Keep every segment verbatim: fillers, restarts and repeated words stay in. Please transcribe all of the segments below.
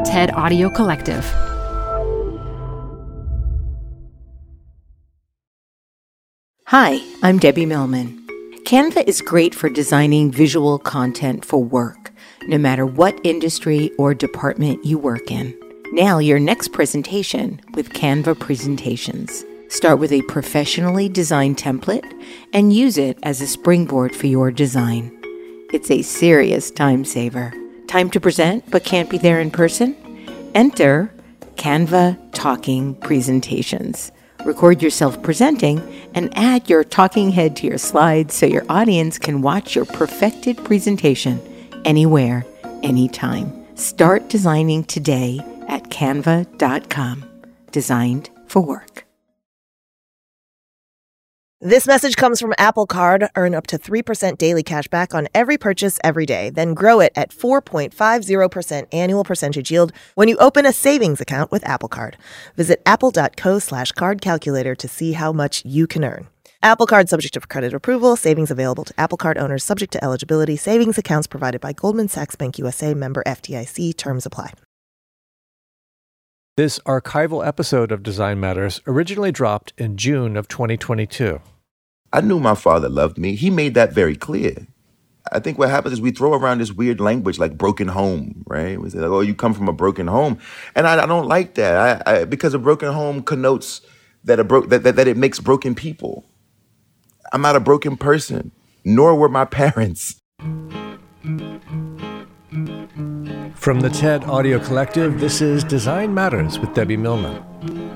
TED Audio Collective. Hi, I'm Debbie Millman. Canva is great for designing visual content for work, no matter what industry or department you work in. Nail your next presentation with Canva Presentations. Start with a professionally designed template and use it as a springboard for your design. It's a serious time saver. Time to present but can't be there in person? Enter Canva Talking Presentations. Record yourself presenting and add your talking head to your slides so your audience can watch your perfected presentation anywhere, anytime. Start designing today at canva dot com. Designed for work. This message comes from Apple Card. Earn up to three percent daily cash back on every purchase every day. Then grow it at four point five zero percent annual percentage yield when you open a savings account with Apple Card. Visit apple.co slash card calculator to see how much you can earn. Apple Card subject to credit approval. Savings available to Apple Card owners subject to eligibility. Savings accounts provided by Goldman Sachs Bank U S A, member F D I C. Terms apply. This archival episode of Design Matters originally dropped in June of twenty twenty-two. I knew my father loved me. He made that very clear. I think what happens is we throw around this weird language like broken home, right? We say like, oh, you come from a broken home. And I, I don't like that I, I, because a broken home connotes that, a bro- that, that, that it makes broken people. I'm not a broken person, nor were my parents. From the TED Audio Collective, this is Design Matters with Debbie Millman.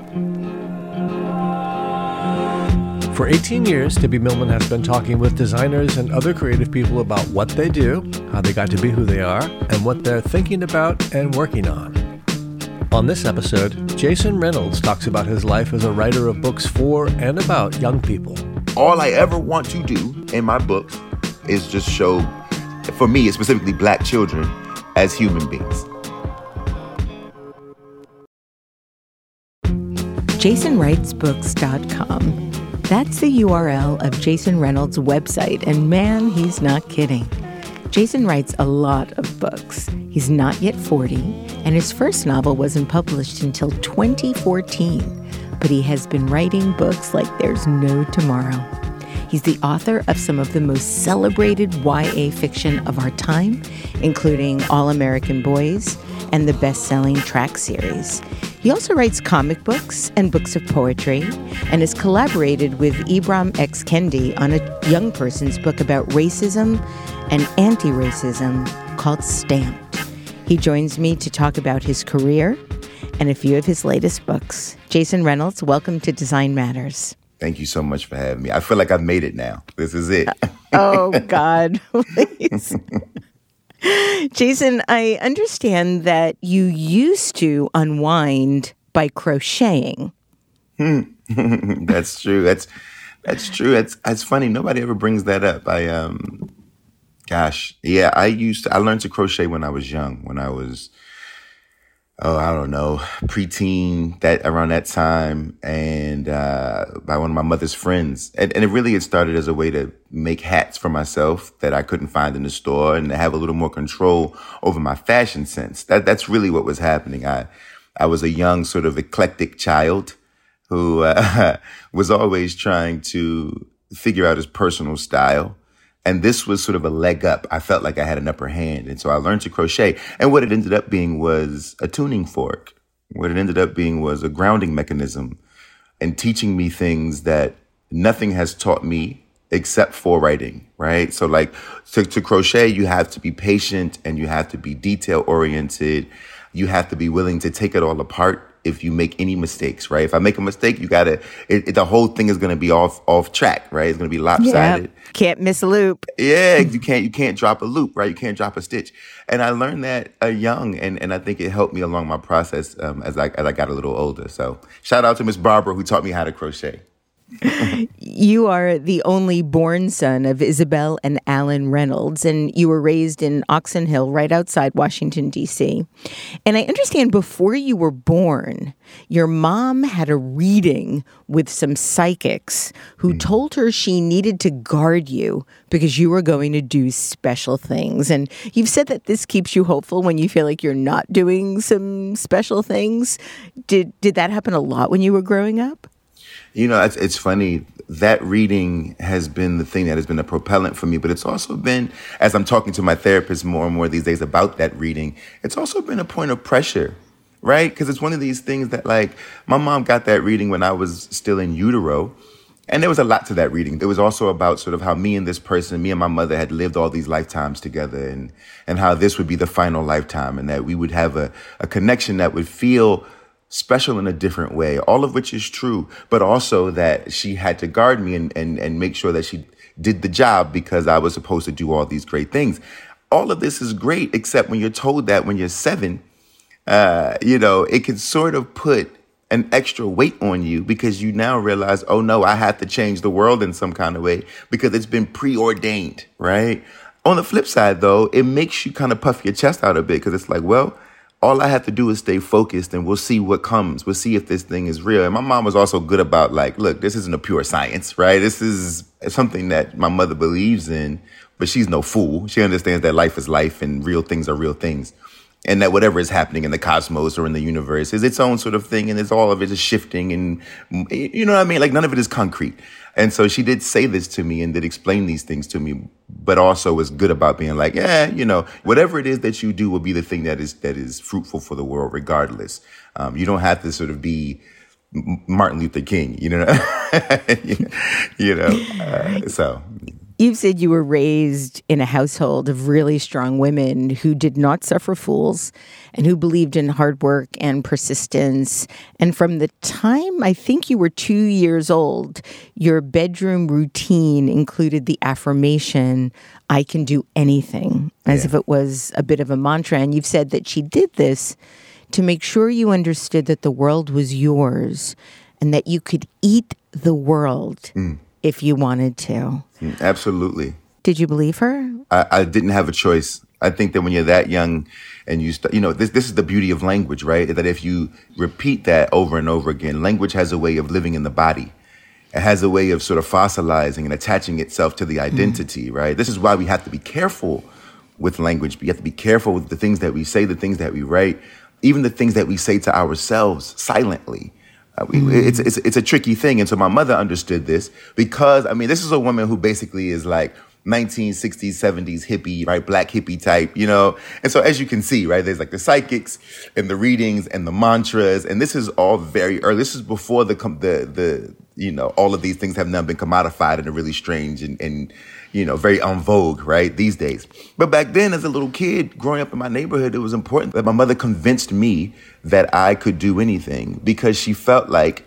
For eighteen years, Debbie Millman has been talking with designers and other creative people about what they do, how they got to be who they are, and what they're thinking about and working on. On this episode, Jason Reynolds talks about his life as a writer of books for and about young people. All I ever want to do in my books is just show, for me, specifically Black children, as human beings. jason writes books dot com. That's the U R L of Jason Reynolds' website, and man, he's not kidding. Jason writes a lot of books. He's not yet forty, and his first novel wasn't published until twenty fourteen, but he has been writing books like there's no tomorrow. He's the author of some of the most celebrated Y A fiction of our time, including All American Boys and the best-selling Track series. He also writes comic books and books of poetry and has collaborated with Ibram X. Kendi on a young person's book about racism and anti-racism called Stamped. He joins me to talk about his career and a few of his latest books. Jason Reynolds, welcome to Design Matters. Thank you so much for having me. I feel like I've made it now. This is it. Oh, God, please. Jason, I understand that you used to unwind by crocheting. Hmm. That's true. That's that's true. That's that's funny. Nobody ever brings that up. I um, gosh, yeah. I used to. I learned to crochet when I was young. When I was, oh, I don't know, preteen. That around that time, and uh, by one of my mother's friends, and, and it really had started as a way to make hats for myself that I couldn't find in the store, and to have a little more control over my fashion sense. That that's really what was happening. I I was a young sort of eclectic child who uh, was always trying to figure out his personal style. And this was sort of a leg up. I felt like I had an upper hand. And so I learned to crochet. And what it ended up being was a tuning fork. What it ended up being was a grounding mechanism and teaching me things that nothing has taught me except for writing, right? So like to, to crochet, you have to be patient and you have to be detail oriented. You have to be willing to take it all apart if you make any mistakes, right? If I make a mistake, you gotta, it, it, the whole thing is gonna be off off track, right? It's gonna be lopsided. Yep. Can't miss a loop. Yeah, you can't you can't drop a loop, right? You can't drop a stitch. And I learned that uh, young, and, and I think it helped me along my process um, as I as I got a little older. So shout out to Miss Barbara who taught me how to crochet. You are the only born son of Isabel and Alan Reynolds, and you were raised in Oxon Hill, right outside Washington, D C. And I understand before you were born, your mom had a reading with some psychics who mm. told her she needed to guard you because you were going to do special things. And you've said that this keeps you hopeful when you feel like you're not doing some special things. Did, did that happen a lot when you were growing up? You know, it's, it's funny. That reading has been the thing that has been a propellant for me, but it's also been, as I'm talking to my therapist more and more these days about that reading, it's also been a point of pressure, right? Because it's one of these things that, like, my mom got that reading when I was still in utero, and there was a lot to that reading. It was also about sort of how me and this person, me and my mother had lived all these lifetimes together, and and how this would be the final lifetime, and that we would have a, a connection that would feel special in a different way, all of which is true, but also that she had to guard me and, and, and make sure that she did the job because I was supposed to do all these great things. All of this is great, except when you're told that when you're seven, uh, you know, it can sort of put an extra weight on you because you now realize, oh no, I have to change the world in some kind of way because it's been preordained, right? On the flip side, though, it makes you kind of puff your chest out a bit because it's like, well, all I have to do is stay focused and we'll see what comes. We'll see if this thing is real. And my mom was also good about, like, look, this isn't a pure science, right? This is something that my mother believes in, but she's no fool. She understands that life is life and real things are real things. And that whatever is happening in the cosmos or in the universe is its own sort of thing. And it's all of it is shifting and, you know what I mean? Like, none of it is concrete. And so she did say this to me and did explain these things to me, but also was good about being like, yeah, you know, whatever it is that you do will be the thing that is that is fruitful for the world regardless. Um, you don't have to sort of be Martin Luther King, you know, you know, uh, so. You've said you were raised in a household of really strong women who did not suffer fools and who believed in hard work and persistence. And from the time I think you were two years old, your bedroom routine included the affirmation, I can do anything, as yeah. if it was a bit of a mantra. And you've said that she did this to make sure you understood that the world was yours and that you could eat the world. Mm. If you wanted to. Absolutely. Did you believe her? I, I didn't have a choice. I think that when you're that young and you start, you know, this this is the beauty of language, right? That if you repeat that over and over again, language has a way of living in the body. It has a way of sort of fossilizing and attaching itself to the identity, mm. right? This is why we have to be careful with language. We have to be careful with the things that we say, the things that we write, even the things that we say to ourselves silently. Uh, we, mm. it's, it's it's a tricky thing. And so my mother understood this because, I mean, this is a woman who basically is like nineteen sixties, seventies hippie, right? Black hippie type, you know? And so as you can see, right, there's like the psychics and the readings and the mantras. And this is all very early. This is before the, the, the you know, all of these things have now been commodified in a really strange and, and, you know, very en vogue, right, these days. But back then, as a little kid, growing up in my neighborhood, it was important that my mother convinced me that I could do anything because she felt like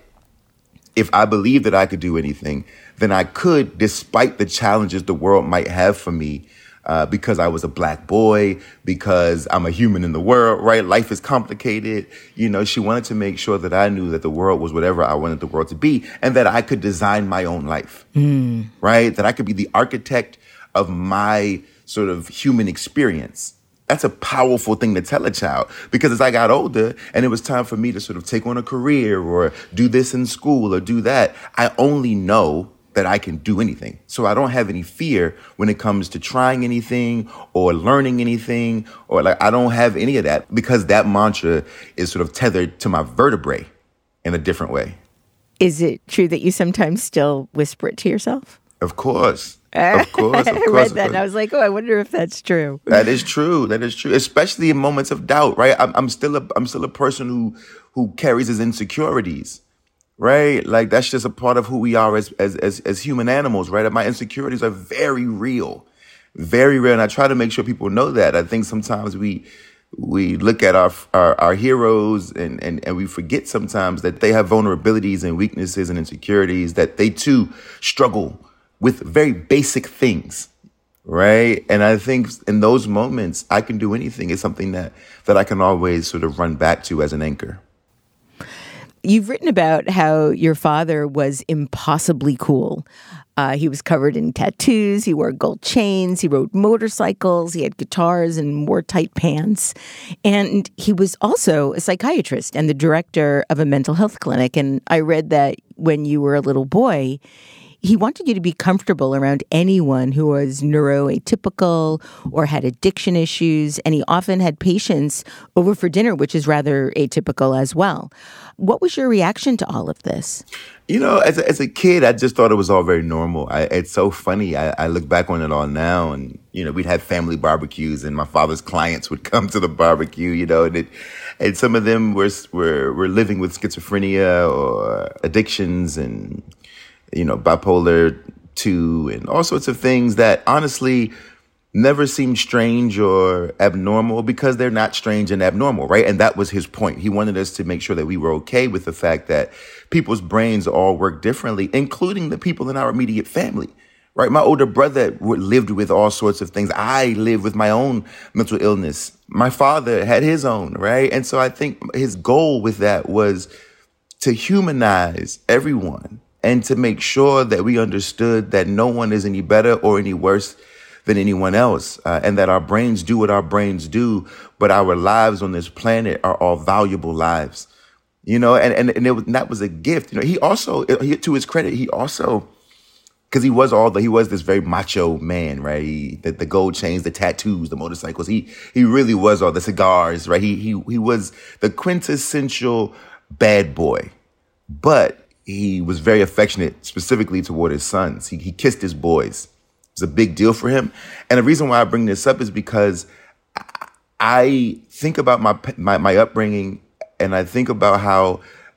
if I believed that I could do anything, then I could, despite the challenges the world might have for me, uh, because I was a black boy, because I'm a human in the world, right? Life is complicated. You know, she wanted to make sure that I knew that the world was whatever I wanted the world to be and that I could design my own life, mm. right? That I could be the architect of my sort of human experience. That's a powerful thing to tell a child because as I got older and it was time for me to sort of take on a career or do this in school or do that, I only know that I can do anything. So I don't have any fear when it comes to trying anything or learning anything, or like I don't have any of that because that mantra is sort of tethered to my vertebrae in a different way. Is it true that you sometimes still whisper it to yourself? Of course. Of course, of course. I read that and I was like, oh, I wonder if that's true. That is true. That is true. Especially in moments of doubt, right? I'm, I'm still a I'm still a person who who carries his insecurities. Right? Like that's just a part of who we are as, as, as, as human animals, right? My insecurities are very real, very real. And I try to make sure people know that. I think sometimes we, we look at our, our, our heroes and, and, and we forget sometimes that they have vulnerabilities and weaknesses and insecurities, that they too struggle with very basic things. Right. And I think in those moments, I can do anything. It's something that, that I can always sort of run back to as an anchor. You've written about how your father was impossibly cool. Uh, he was covered in tattoos. He wore gold chains. He rode motorcycles. He had guitars and wore tight pants. And he was also a psychiatrist and the director of a mental health clinic. And I read that when you were a little boy, he wanted you to be comfortable around anyone who was neuroatypical or had addiction issues, and he often had patients over for dinner, which is rather atypical as well. What was your reaction to all of this? You know, as a, as a kid, I just thought it was all very normal. I, it's so funny. I, I look back on it all now, and, you know, we'd have family barbecues, and my father's clients would come to the barbecue, you know, and it, and some of them were, were, were living with schizophrenia or addictions and, you know, bipolar two and all sorts of things that honestly never seemed strange or abnormal because they're not strange and abnormal, right? And that was his point. He wanted us to make sure that we were okay with the fact that people's brains all work differently, including the people in our immediate family, right? My older brother lived with all sorts of things. I lived with my own mental illness. My father had his own, right? And so I think his goal with that was to humanize everyone and to make sure that we understood that no one is any better or any worse than anyone else, uh, and that our brains do what our brains do, but our lives on this planet are all valuable lives, you know, and, and, and, it was, and that was a gift. You know, he also, he, to his credit, he also, because he was all the, he was this very macho man, right? He, the, the gold chains, the tattoos, the motorcycles, he, he really was all the cigars, right? He, he, he was the quintessential bad boy, but he was very affectionate, specifically toward his sons. He, he kissed his boys. It was a big deal for him. And the reason why I bring this up is because I think about my, my, my upbringing, and I think about how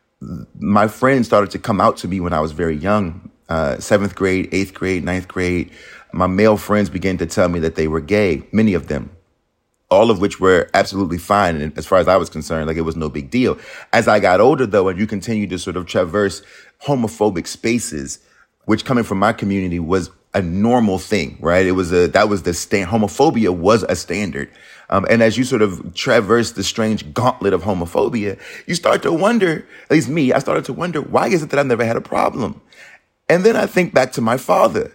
my friends started to come out to me when I was very young, uh, seventh grade, eighth grade, ninth grade. My male friends began to tell me that they were gay, many of them, all of which were absolutely fine. And as far as I was concerned, like it was no big deal. As I got older, though, and you continue to sort of traverse homophobic spaces, which coming from my community was a normal thing, right? It was a, that was the stand, homophobia was a standard. Um, and as you sort of traverse the strange gauntlet of homophobia, you start to wonder, at least me, I started to wonder, why is it that I've never had a problem? And then I think back to my father.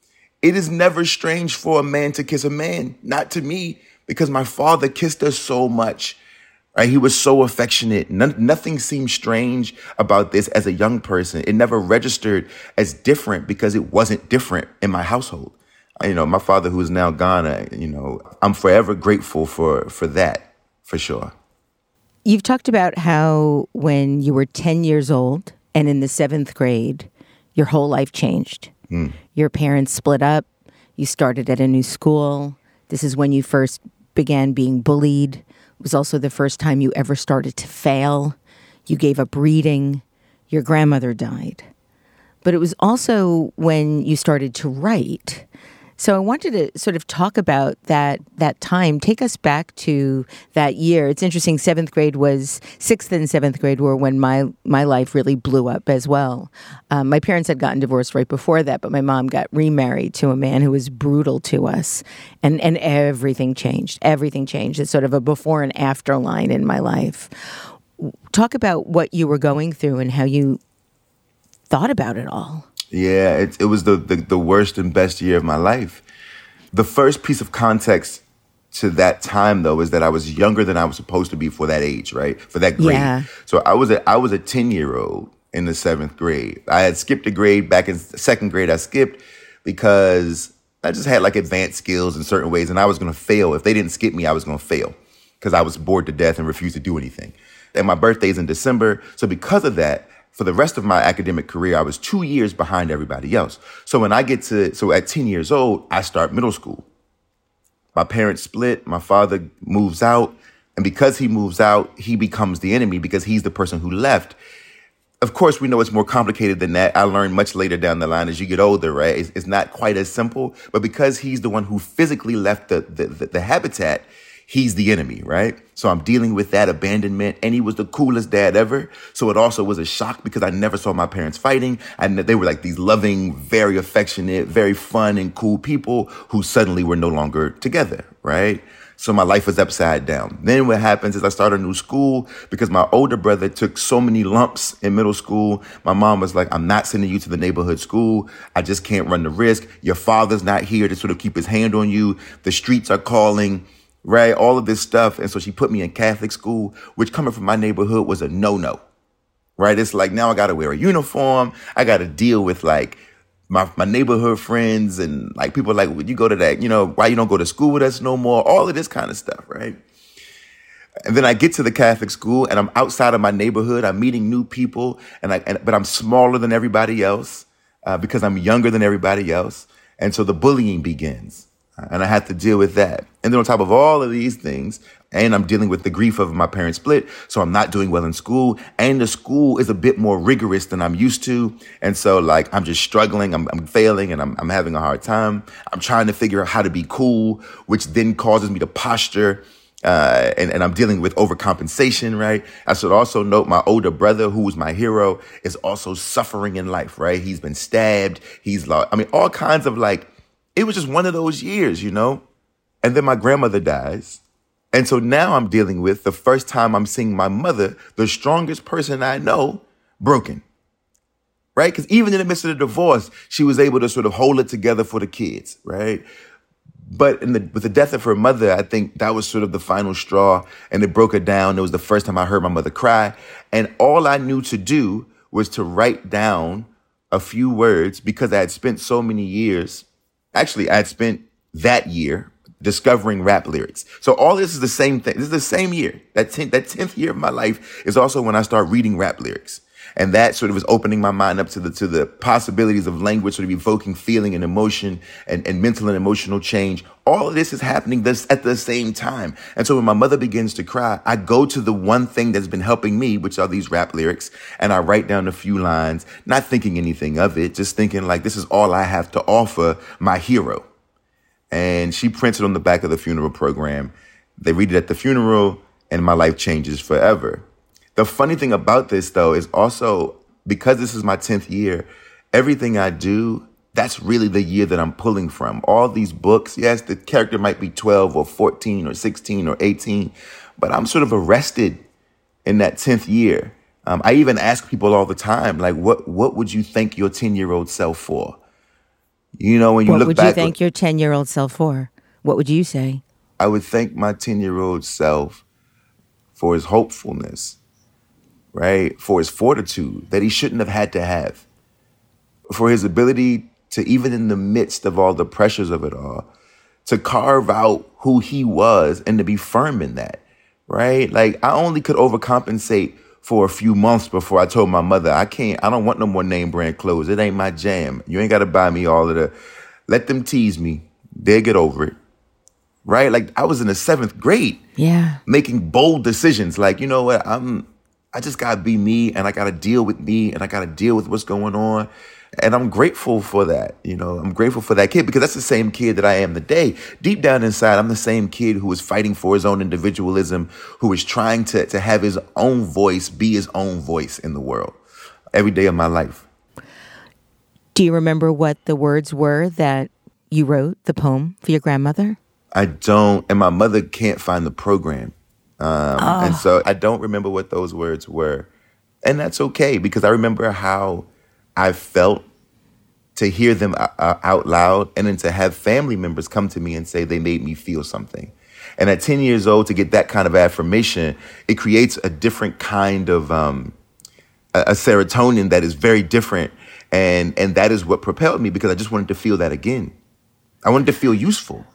It is never strange for a man to kiss a man, not to me, because my father kissed us so much, right? He was so affectionate. None, nothing seemed strange about this as a young person. It never registered as different because it wasn't different in my household. You know, my father, who is now gone, I, you know, I'm forever grateful for, for that, for sure. You've talked about how when you were ten years old and in the seventh grade, your whole life changed. Mm. Your parents split up. You started at a new school. This is when you first began being bullied. It was also the first time you ever started to fail. You gave up reading. Your grandmother died. But it was also when you started to write. So I wanted to sort of talk about that that time. Take us back to that year. It's interesting, seventh grade was, sixth and seventh grade were when my, my life really blew up as well. Um, my parents had gotten divorced right before that, but my mom got remarried to a man who was brutal to us. And, and everything changed. Everything changed. It's sort of a before and after line in my life. Talk about what you were going through and how you thought about it all. Yeah, it, it was the, the, the worst and best year of my life. The first piece of context to that time, though, is that I was younger than I was supposed to be for that age, right? For that grade. Yeah. So I was a, I was a ten-year-old in the seventh grade. I had skipped a grade back in second grade. I skipped because I just had like advanced skills in certain ways, and I was going to fail. If they didn't skip me, I was going to fail because I was bored to death and refused to do anything. And my birthday's in December. So because of that, for the rest of my academic career, I was two years behind everybody else. So when I get to, so at ten years old, I start middle school. My parents split, my father moves out, and because he moves out, he becomes the enemy because he's the person who left. Of course, we know it's more complicated than that. I learned much later down the line as you get older, right? It's, it's not quite as simple, but because he's the one who physically left the, the, the, the habitat, he's the enemy, right? So I'm dealing with that abandonment, and he was the coolest dad ever. So it also was a shock because I never saw my parents fighting. And they were like these loving, very affectionate, very fun and cool people who suddenly were no longer together, right? So my life was upside down. Then what happens is I start a new school because my older brother took so many lumps in middle school. My mom was like, I'm not sending you to the neighborhood school. I just can't run the risk. Your father's not here to sort of keep his hand on you. The streets are calling, right? All of this stuff. And so she put me in Catholic school, which coming from my neighborhood was a no-no, right? It's like, now I got to wear a uniform. I got to deal with like my, my neighborhood friends and like people are like, would you go to that? You know, why you don't go to school with us no more? All of this kind of stuff, right? And then I get to the Catholic school and I'm outside of my neighborhood. I'm meeting new people, and I, and, but I'm smaller than everybody else uh, because I'm younger than everybody else. And so the bullying begins, and I have to deal with that. And then on top of all of these things, and I'm dealing with the grief of my parents split, so I'm not doing well in school. And the school is a bit more rigorous than I'm used to. And so, like, I'm just struggling. I'm, I'm failing, and I'm, I'm having a hard time. I'm trying to figure out how to be cool, which then causes me to posture. Uh, and, and I'm dealing with overcompensation, right? I should also note my older brother, who was my hero, is also suffering in life, right? He's been stabbed. He's lost. I mean, all kinds of like, it was just one of those years, you know? And then my grandmother dies. And so now I'm dealing with the first time I'm seeing my mother, the strongest person I know, broken, right? Because even in the midst of the divorce, she was able to sort of hold it together for the kids, right? But in the, with the death of her mother, I think that was sort of the final straw, and it broke her down. It was the first time I heard my mother cry. And all I knew to do was to write down a few words because I had spent so many years. Actually, I had spent that year discovering rap lyrics. So all this is the same thing. This is the same year. That tenth, that tenth year of my life is also when I start reading rap lyrics. And that sort of is opening my mind up to the to the possibilities of language, sort of evoking feeling and emotion and, and mental and emotional change. All of this is happening this at the same time. And so when my mother begins to cry, I go to the one thing that's been helping me, which are these rap lyrics, and I write down a few lines, not thinking anything of it, just thinking like, this is all I have to offer my hero. And she prints it on the back of the funeral program. They read it at the funeral, and my life changes forever. The funny thing about this, though, is also because this is my tenth year, everything I do, that's really the year that I'm pulling from. All these books, yes, the character might be twelve or fourteen or sixteen or eighteen, but I'm sort of arrested in that tenth year. Um, I even ask people all the time, like, what what would you thank your ten-year-old self for? You know, when you what look would back, you thank your ten-year-old self for? What would you say? I would thank my ten-year-old self for his hopefulness, right? For his fortitude that he shouldn't have had to have, for his ability to, even in the midst of all the pressures of it all, to carve out who he was and to be firm in that, right? Like, I only could overcompensate for a few months before I told my mother, I can't, I don't want no more name brand clothes. It ain't my jam. You ain't got to buy me all of the, let them tease me. They'll get over it. Right? Like, I was in the seventh grade. Yeah. Making bold decisions. Like, you know what? I'm, I just got to be me, and I got to deal with me, and I got to deal with what's going on. And I'm grateful for that. You know, I'm grateful for that kid because that's the same kid that I am today. Deep down inside, I'm the same kid who is fighting for his own individualism, who is trying to, to have his own voice, be his own voice in the world every day of my life. Do you remember what the words were that you wrote, the poem, for your grandmother? I don't. And my mother can't find the program. Um, oh. And so I don't remember what those words were. And that's okay because I remember how I felt to hear them out loud and then to have family members come to me and say they made me feel something. And at ten years old, to get that kind of affirmation, it creates a different kind of um, a, a serotonin that is very different. And, and that is what propelled me because I just wanted to feel that again. I wanted to feel useful.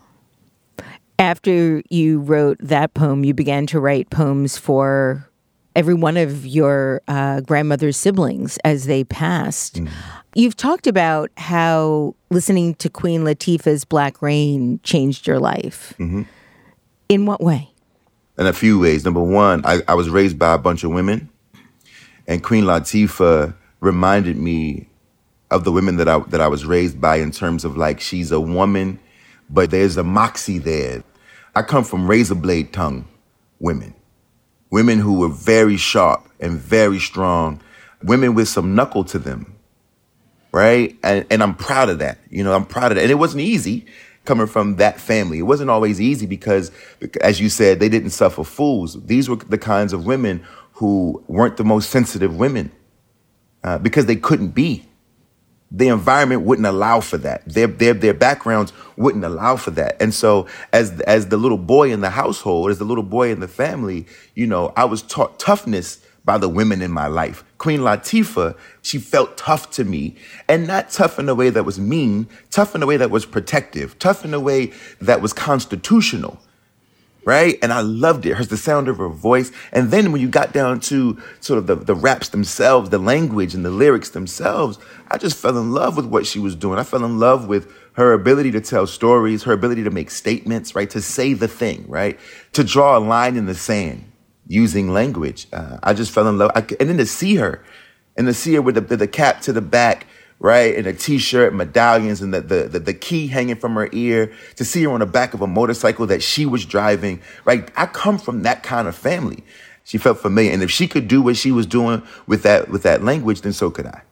After you wrote that poem, you began to write poems for every one of your uh, grandmother's siblings as they passed. Mm. You've talked about how listening to Queen Latifah's Black Rain changed your life. Mm-hmm. In what way? In a few ways. Number one, I, I was raised by a bunch of women, and Queen Latifah reminded me of the women that I that I was raised by in terms of like she's a woman, but there's a moxie there. I come from razor blade tongue women. Women who were very sharp and very strong. Women with some knuckle to them, right? And, and I'm proud of that. You know, I'm proud of that. And it wasn't easy. coming from that family. It wasn't always easy because, as you said, they didn't suffer fools. These were the kinds of women who weren't the most sensitive women uh, because they couldn't be. The environment wouldn't allow for that. Their, their, their backgrounds wouldn't allow for that. And so as, as the little boy in the household, as the little boy in the family, you know, I was taught toughness by the women in my life. Queen Latifah, she felt tough to me, and not tough in a way that was mean, tough in a way that was protective, tough in a way that was constitutional, right? And I loved it. Her, the sound of her voice. And then when you got down to sort of the, the raps themselves, the language and the lyrics themselves, I just fell in love with what she was doing. I fell in love with her ability to tell stories, her ability to make statements, right? To say the thing, right? To draw a line in the sand using language. Uh, I just fell in love. I, and then to see her, and to see her with the, the cap to the back, right, and a T-shirt, medallions, and the, the the the key hanging from her ear, to see her on the back of a motorcycle that she was driving, right? I come from that kind of family. She felt familiar. And if she could do what she was doing with that with that language, then so could I.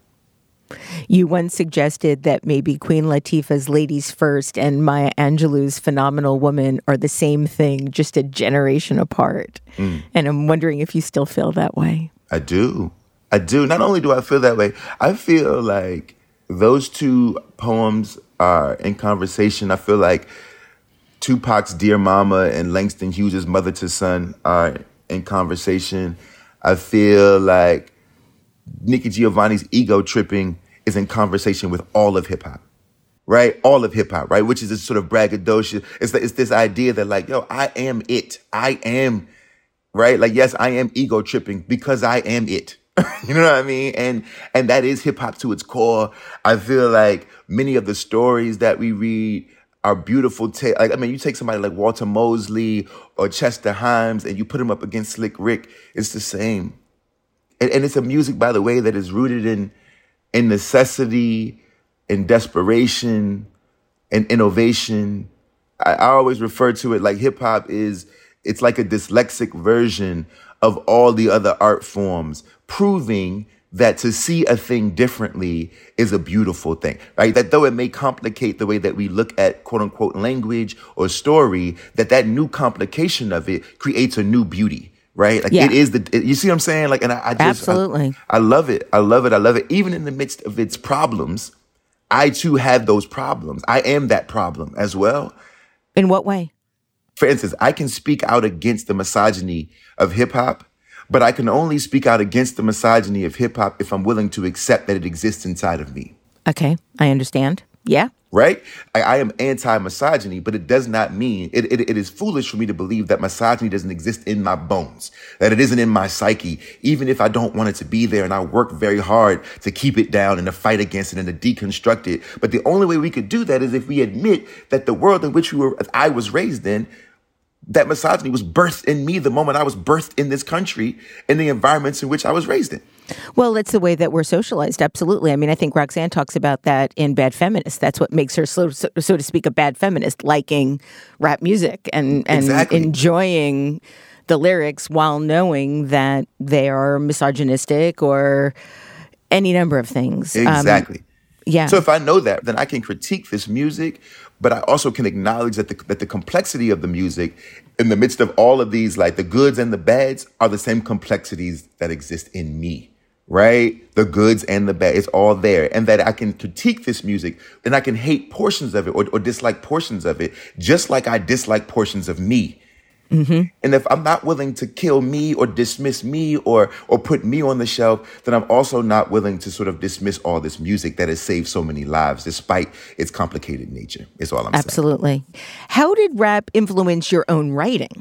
You once suggested that maybe Queen Latifah's Ladies First and Maya Angelou's Phenomenal Woman are the same thing, just a generation apart. Mm. And I'm wondering if you still feel that way. I do. I do. Not only do I feel that way, I feel like those two poems are in conversation. I feel like Tupac's Dear Mama and Langston Hughes' Mother to Son are in conversation. I feel like Nikki Giovanni's Ego Tripping is in conversation with all of hip hop, right? All of hip hop, right? Which is this sort of braggadocious. It's, it's this idea that like, yo, I am it. I am, right? Like, yes, I am ego tripping because I am it. You know what I mean? And and that is hip hop to its core. I feel like many of the stories that we read are beautiful. Ta- like, I mean, you take somebody like Walter Mosley or Chester Himes and you put them up against Slick Rick, it's the same. And, and it's a music, by the way, that is rooted in in necessity, in desperation, in innovation. I, I always refer to it like hip hop is, it's like a dyslexic version of all the other art forms, proving that to see a thing differently is a beautiful thing, right? That though it may complicate the way that we look at quote unquote language or story, that that new complication of it creates a new beauty. Right? Like yeah. it is the, it, you see what I'm saying? Like, and I, I just, Absolutely. I, I love it. I love it. I love it. Even in the midst of its problems, I too have those problems. I am that problem as well. In what way? For instance, I can speak out against the misogyny of hip hop, but I can only speak out against the misogyny of hip hop if I'm willing to accept that it exists inside of me. Okay. I understand. Yeah. Right? I, I am anti-misogyny, but it does not mean, it, it, it is foolish for me to believe that misogyny doesn't exist in my bones, that it isn't in my psyche, even if I don't want it to be there and I work very hard to keep it down and to fight against it and to deconstruct it. But the only way we could do that is if we admit that the world in which we were, I was raised in, that misogyny was birthed in me the moment I was birthed in this country, in the environments in which I was raised in. Well, it's the way that we're socialized. Absolutely. I mean, I think Roxanne talks about that in Bad Feminist. That's what makes her, so, so, so to speak, a bad feminist, liking rap music and, and exactly. enjoying the lyrics while knowing that they are misogynistic or any number of things. Exactly. Um, yeah. So if I know that, then I can critique this music, but I also can acknowledge that the, that the complexity of the music in the midst of all of these, like the goods and the bads, are the same complexities that exist in me. Right? The goods and the bad, it's all there. And that I can critique this music and I can hate portions of it or, or dislike portions of it, just like I dislike portions of me. Mm-hmm. And if I'm not willing to kill me or dismiss me or or put me on the shelf, then I'm also not willing to sort of dismiss all this music that has saved so many lives despite its complicated nature, is all I'm Absolutely. saying. Absolutely. How did rap influence your own writing?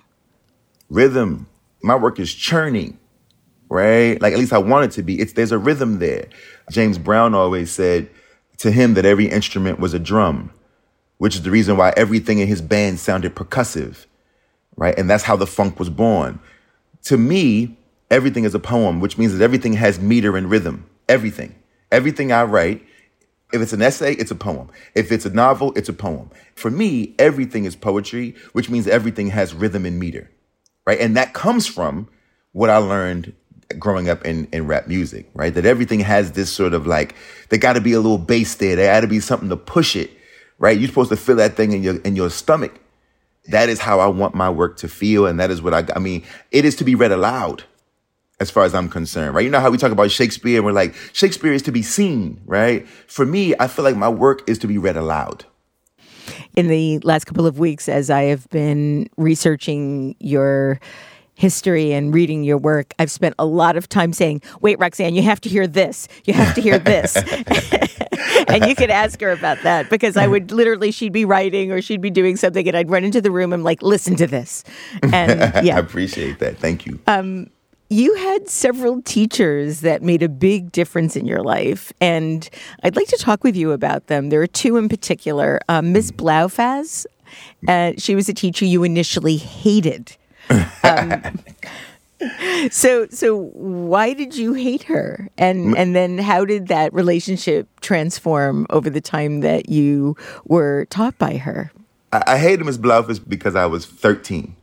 Rhythm. My work is churning. Right? Like, at least I want it to be. It's, there's a rhythm there. James Brown always said to him that every instrument was a drum, which is the reason why everything in his band sounded percussive, right? And that's how the funk was born. To me, everything is a poem, which means that everything has meter and rhythm. Everything. Everything I write, if it's an essay, it's a poem. If it's a novel, it's a poem. For me, everything is poetry, which means everything has rhythm and meter, right? And that comes from what I learned growing up in, in rap music, right? That everything has this sort of like, there got to be a little bass there. There got to be something to push it, right? You're supposed to feel that thing in your in your stomach. That is how I want my work to feel. And that is what I, I mean, it is to be read aloud as far as I'm concerned, right? You know how we talk about Shakespeare and we're like, Shakespeare is to be seen, right? For me, I feel like my work is to be read aloud. In the last couple of weeks, as I have been researching your history and reading your work, I've spent a lot of time saying, wait, Roxanne, you have to hear this. You have to hear this. And you could ask her about that, because I would literally, she'd be writing or she'd be doing something and I'd run into the room and like, listen to this. And yeah. I appreciate that. Thank you. Um, you had several teachers that made a big difference in your life, and I'd like to talk with you about them. There are two in particular. Um, Miss Blaufaz, uh, she was a teacher you initially hated. Um, so, so why did you hate her? And and then how did that relationship transform over the time that you were taught by her? I, I hated Miss Blaufaz because I was thirteen.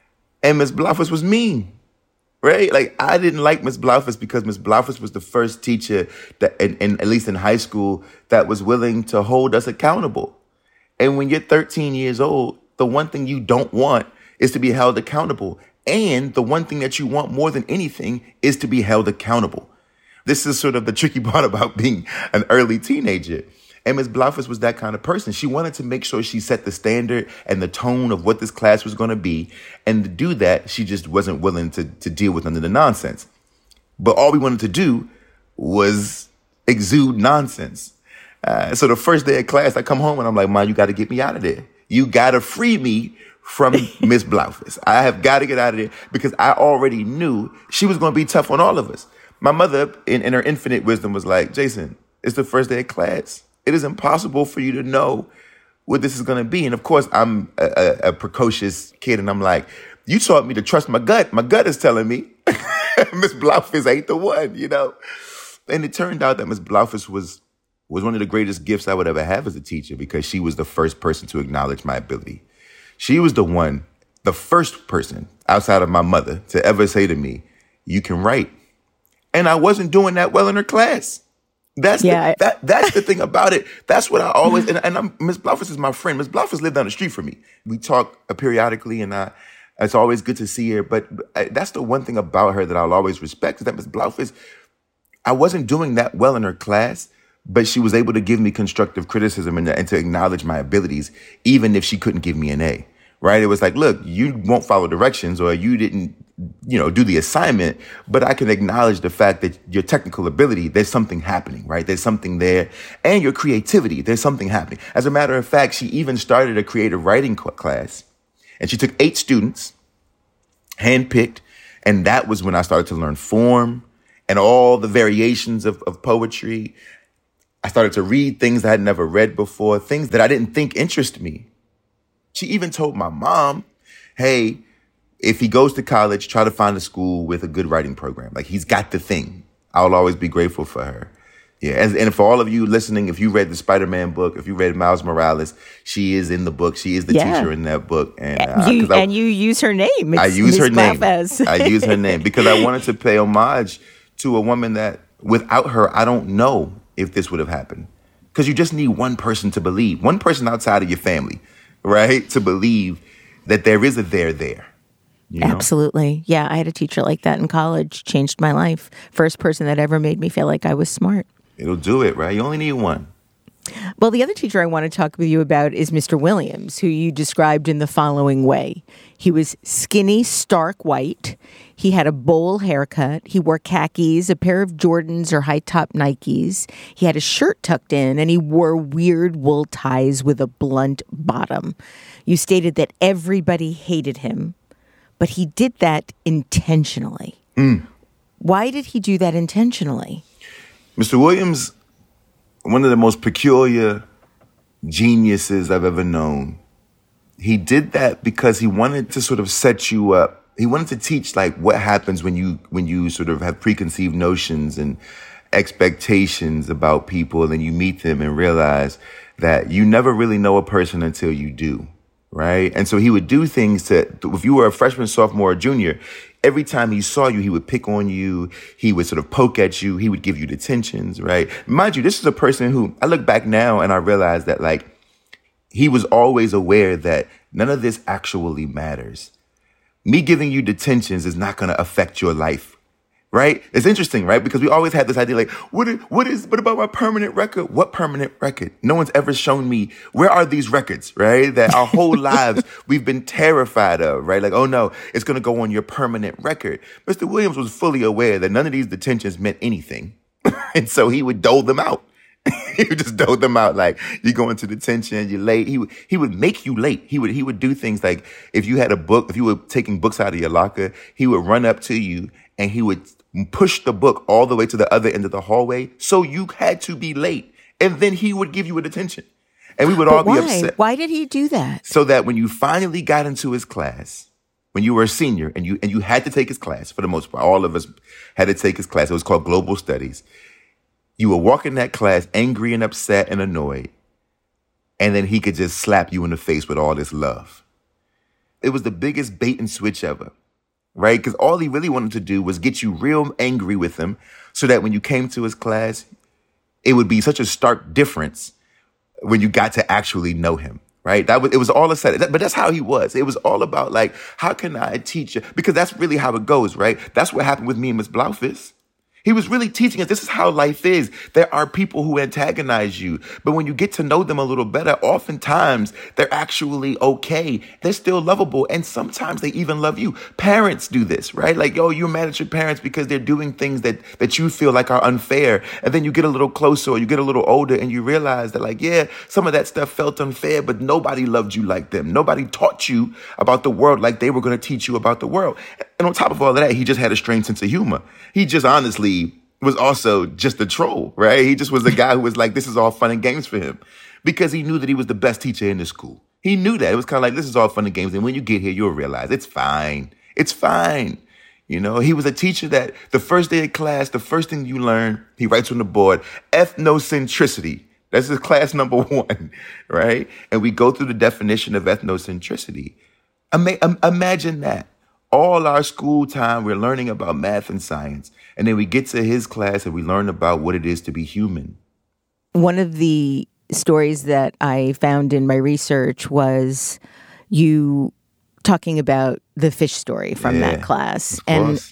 And Miss Blaufaz was mean, right? Like, I didn't like Miss Blaufaz because Miss Blaufaz was the first teacher, that, in, in, at least in high school, that was willing to hold us accountable. And when you're thirteen years old, the one thing you don't want is to be held accountable. And the one thing that you want more than anything is to be held accountable. This is sort of the tricky part about being an early teenager. And Miz Blaufaz was that kind of person. She wanted to make sure she set the standard and the tone of what this class was going to be. And to do that, she just wasn't willing to, to deal with none of the nonsense. But all we wanted to do was exude nonsense. Uh, so the first day of class, I come home and I'm like, Mom, you got to get me out of there. You got to free me from Miss Blaufaz. I have got to get out of there, because I already knew she was going to be tough on all of us. My mother, in, in her infinite wisdom, was like, Jason, it's the first day of class. It is impossible for you to know what this is going to be. And of course, I'm a, a, a precocious kid, and I'm like, you taught me to trust my gut. My gut is telling me Miss Blaufaz ain't the one, you know? And it turned out that Miss Blaufaz was was one of the greatest gifts I would ever have as a teacher, because she was the first person to acknowledge my ability. She was the one, the first person outside of my mother to ever say to me, you can write. And I wasn't doing that well in her class. That's yeah, the, that that's the thing about it. That's what I always, and, and I'm, Miss Blaufaz is my friend. Miss Blaufaz lived down the street from me. We talk periodically, and I, it's always good to see her. But I, that's the one thing about her that I'll always respect, is that Miss Blaufaz, I wasn't doing that well in her class, but she was able to give me constructive criticism and, and to acknowledge my abilities, even if she couldn't give me an A, right? It was like, look, you won't follow directions, or you didn't, you know, do the assignment, but I can acknowledge the fact that your technical ability, there's something happening, right? There's something there. And your creativity, there's something happening. As a matter of fact, she even started a creative writing class, and she took eight students, handpicked, and that was when I started to learn form and all the variations of, of poetry. I started to read things I had never read before, things that I didn't think interest me. She even told my mom, hey, if he goes to college, try to find a school with a good writing program. Like, he's got the thing. I'll always be grateful for her. Yeah, and, and for all of you listening, if you read the Spider-Man book, if you read Miles Morales, she is in the book. She is the yeah. teacher in that book. And, uh, you, I, and you use her name. It's I use Miz her name. Blaufaz. I use her name because I wanted to pay homage to a woman that, without her, I don't know if this would have happened. Because you just need one person to believe, one person outside of your family, right, to believe that there is a there there. You know? Absolutely. Yeah, I had a teacher like that in college. Changed my life. First person that ever made me feel like I was smart. It'll do it, right? You only need one. Well, the other teacher I want to talk with you about is Mister Williams, who you described in the following way. He was skinny, stark white. He had a bowl haircut. He wore khakis, a pair of Jordans or high-top Nikes. He had his shirt tucked in, and he wore weird wool ties with a blunt bottom. You stated that everybody hated him, but he did that intentionally. Mm. Why did he do that intentionally? Mister Williams, one of the most peculiar geniuses I've ever known. He did that because he wanted to sort of set you up. He wanted to teach like what happens when you when you sort of have preconceived notions and expectations about people, and then you meet them and realize that you never really know a person until you do, right? And so he would do things to, if you were a freshman, sophomore, or junior, every time he saw you, he would pick on you. He would sort of poke at you. He would give you detentions, right? Mind you, this is a person who, I look back now and I realize that like, he was always aware that none of this actually matters. Me giving you detentions is not going to affect your life. Right? It's interesting, right? Because we always had this idea like, what is, what is, what about my permanent record? What permanent record? No one's ever shown me, where are these records, right? That our whole lives we've been terrified of, right? Like, oh no, it's going to go on your permanent record. Mister Williams was fully aware that none of these detentions meant anything. And so he would dole them out. He would just dole them out. Like, you go into detention, you're late. He would, he would make you late. He would, he would do things like, if you had a book, if you were taking books out of your locker, he would run up to you and he would push the book all the way to the other end of the hallway. So you had to be late. And then he would give you a detention. And we would but all why? be upset. Why did he do that? So that when you finally got into his class, when you were a senior and you and you had to take his class, for the most part, all of us had to take his class. It was called Global Studies. You would walk in that class angry and upset and annoyed. And then he could just slap you in the face with all this love. It was the biggest bait and switch ever. Right? Because all he really wanted to do was get you real angry with him so that when you came to his class, it would be such a stark difference when you got to actually know him. Right? That was, it was all a set. But that's how he was. It was all about like, how can I teach you? Because that's really how it goes, right? That's what happened with me and Miss Blaufus. He was really teaching us this is how life is. There are people who antagonize you, but when you get to know them a little better, oftentimes they're actually okay. They're still lovable, and sometimes they even love you. Parents do this, right? Like, yo, you're mad at your parents because they're doing things that, that you feel like are unfair, and then you get a little closer or you get a little older and you realize that like, yeah, some of that stuff felt unfair, but nobody loved you like them. Nobody taught you about the world like they were going to teach you about the world. And on top of all of that, he just had a strange sense of humor. He just honestly was also just a troll, right? He just was a guy who was like, this is all fun and games for him because he knew that he was the best teacher in the school. He knew that. It was kind of like, this is all fun and games. And when you get here, you'll realize it's fine. It's fine. You know, he was a teacher that the first day of class, the first thing you learn, he writes on the board, ethnocentricity. That's his class number one, right? And we go through the definition of ethnocentricity. Ima- imagine that. All our school time, we're learning about math and science. And then we get to his class and we learn about what it is to be human. One of the stories that I found in my research was you talking about the fish story from Yeah, that class. of And course.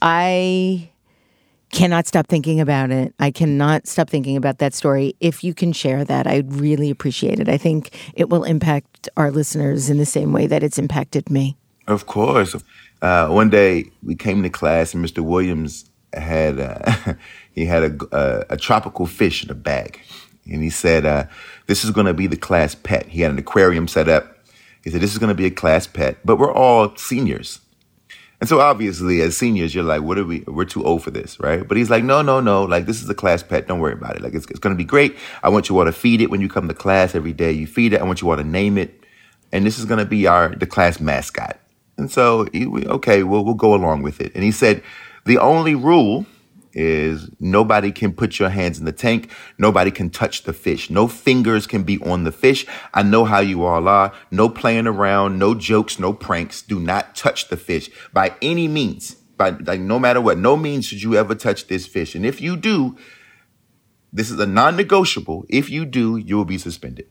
I cannot stop thinking about it. I cannot stop thinking about that story. If you can share that, I'd really appreciate it. I think it will impact our listeners in the same way that it's impacted me. Of course. Uh, one day we came to class and Mister Williams had uh, he had a, a, a tropical fish in a bag. And he said, uh, this is going to be the class pet. He had an aquarium set up. He said, this is going to be a class pet, but we're all seniors. And so obviously as seniors, you're like, what are we, we're too old for this, right? But he's like, no, no, no. Like, this is a class pet. Don't worry about it. Like, it's, it's going to be great. I want you all to feed it when you come to class every day. You feed it. I want you all to name it. And this is going to be our, the class mascot. And so, he, we, okay, well, we'll go along with it. And he said, the only rule is nobody can put your hands in the tank. Nobody can touch the fish. No fingers can be on the fish. I know how you all are. No playing around, no jokes, no pranks. Do not touch the fish by any means. By like, no matter what, no means should you ever touch this fish. And if you do, this is a non-negotiable. If you do, you will be suspended.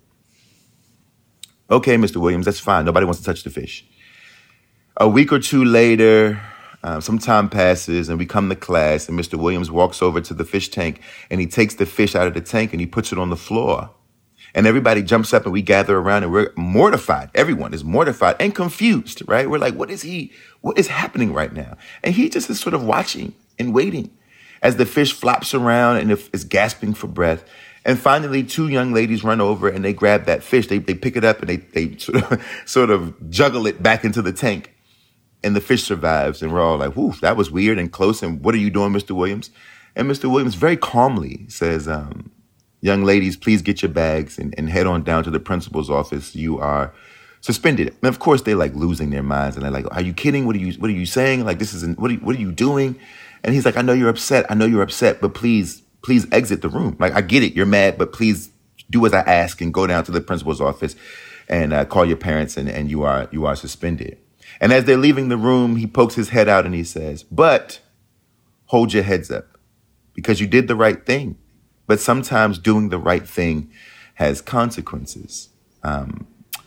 Okay, Mister Williams, that's fine. Nobody wants to touch the fish. A week or two later, uh, some time passes and we come to class and Mister Williams walks over to the fish tank and he takes the fish out of the tank and he puts it on the floor. And everybody jumps up and we gather around and we're mortified. Everyone is mortified and confused, right? We're like, what is he, what is happening right now? And he just is sort of watching and waiting as the fish flops around and is gasping for breath. And finally, two young ladies run over and they grab that fish. They they pick it up and they they sort of, sort of juggle it back into the tank. And the fish survives. And we're all like, whew, that was weird and close. And what are you doing, Mister Williams? And Mister Williams very calmly says, um, young ladies, please get your bags and, and head on down to the principal's office. You are suspended. And of course, they're like losing their minds. And they're like, are you kidding? What are you What are you saying? Like, this isn't, what are you, what are you doing? And he's like, I know you're upset. I know you're upset, but please, please exit the room. Like, I get it. You're mad, but please do as I ask and go down to the principal's office and uh, call your parents and, and you are you are suspended. And as they're leaving the room, he pokes his head out and he says, but hold your heads up because you did the right thing. But sometimes doing the right thing has consequences. Um,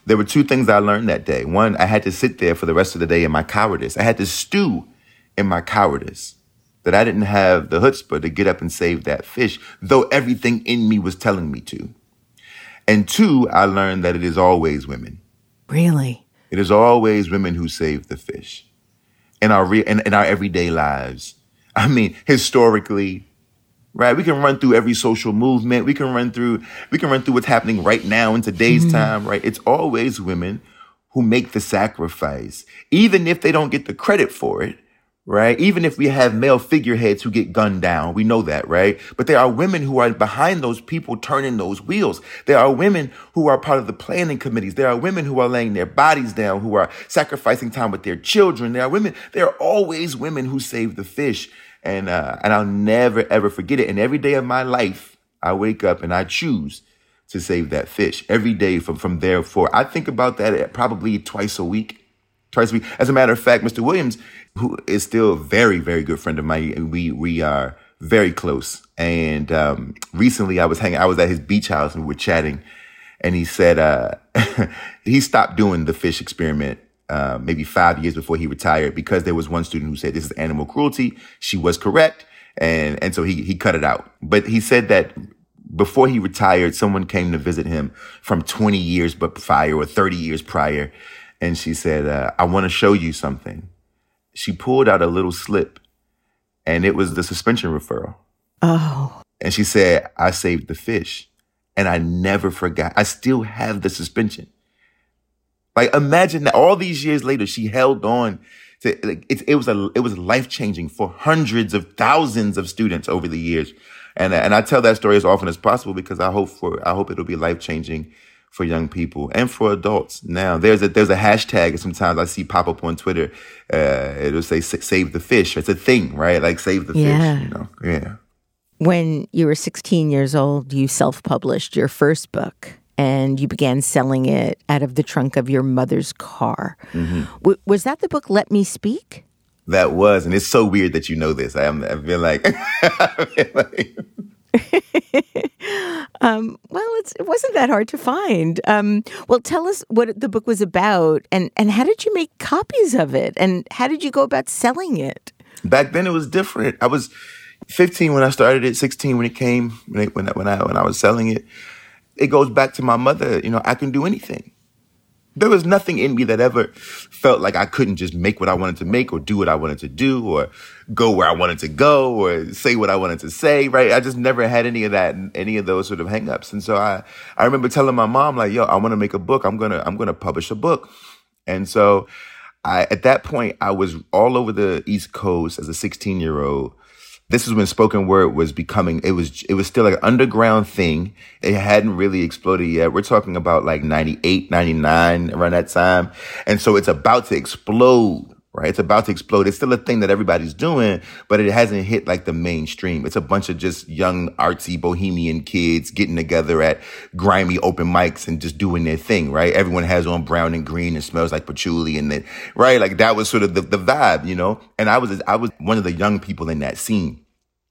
There were two things I learned that day. One, I had to sit there for the rest of the day in my cowardice. I had to stew in my cowardice that I didn't have the chutzpah to get up and save that fish, though everything in me was telling me to. And two, I learned that it is always women. Really? It is always women who save the fish in our re- in, in our everyday lives. I mean, historically, right? We can run through every social movement. We can run through we can run through what's happening right now in today's mm-hmm. time, right? It's always women who make the sacrifice, even if they don't get the credit for it, right? Even if we have male figureheads who get gunned down, we know that, right? But there are women who are behind those people turning those wheels. There are women who are part of the planning committees. There are women who are laying their bodies down, who are sacrificing time with their children. There are women, there are always women who save the fish. And, uh, and I'll never, ever forget it. And every day of my life, I wake up and I choose to save that fish every day from, from there forward. I think about that probably twice a week, twice a week. As a matter of fact, Mister Williams, who is still a very, very good friend of mine, we, we are very close. And, um, recently I was hanging, I was at his beach house and we were chatting, and he said, uh, he stopped doing the fish experiment Uh, maybe five years before he retired, because there was one student who said this is animal cruelty. She was correct. And, and so he, he cut it out. But he said that before he retired, someone came to visit him from twenty years but prior or thirty years prior. And she said, uh, I want to show you something. She pulled out a little slip, and it was the suspension referral. Oh. And she said, I saved the fish. And I never forgot. I still have the suspension. Like, imagine that all these years later, she held on to, like, it, it was a, it was life-changing for hundreds of thousands of students over the years. And, and I tell that story as often as possible because I hope for, I hope it'll be life-changing for young people and for adults. Now, there's a, there's a hashtag sometimes I see pop up on Twitter. Uh, it'll say save the fish. It's a thing, right? Like save the yeah. fish, you know? Yeah. When you were sixteen years old, you self-published your first book. And you began selling it out of the trunk of your mother's car. Mm-hmm. W- was that the book, Let Me Speak? That was. And it's so weird that you know this. I, am, I feel like... I feel like... um, well, it's, it wasn't that hard to find. Um, well, tell us what the book was about, and, and how did you make copies of it? And how did you go about selling it? Back then, it was different. I was fifteen when I started it, sixteen when it came, when, it, when, I, when, I, when I was selling it. It goes back to my mother, you know, I can do anything. There was nothing in me that ever felt like I couldn't just make what I wanted to make or do what I wanted to do or go where I wanted to go or say what I wanted to say, right? I just never had any of that, any of those sort of hangups. And so I, I remember telling my mom, like, yo, I want to make a book. I'm going to, I'm going to publish a book. And so I, at that point, I was all over the East Coast as a sixteen year old. This is when spoken word was becoming, it was, it was still like an underground thing. It hadn't really exploded yet. We're talking about like ninety-eight, ninety-nine around that time. And so it's about to explode, right? It's about to explode. It's still a thing that everybody's doing, but it hasn't hit like the mainstream. It's a bunch of just young, artsy, bohemian kids getting together at grimy open mics and just doing their thing, right? Everyone has on brown and green and smells like patchouli and then, right? Like that was sort of the, the vibe, you know? And I was, I was one of the young people in that scene.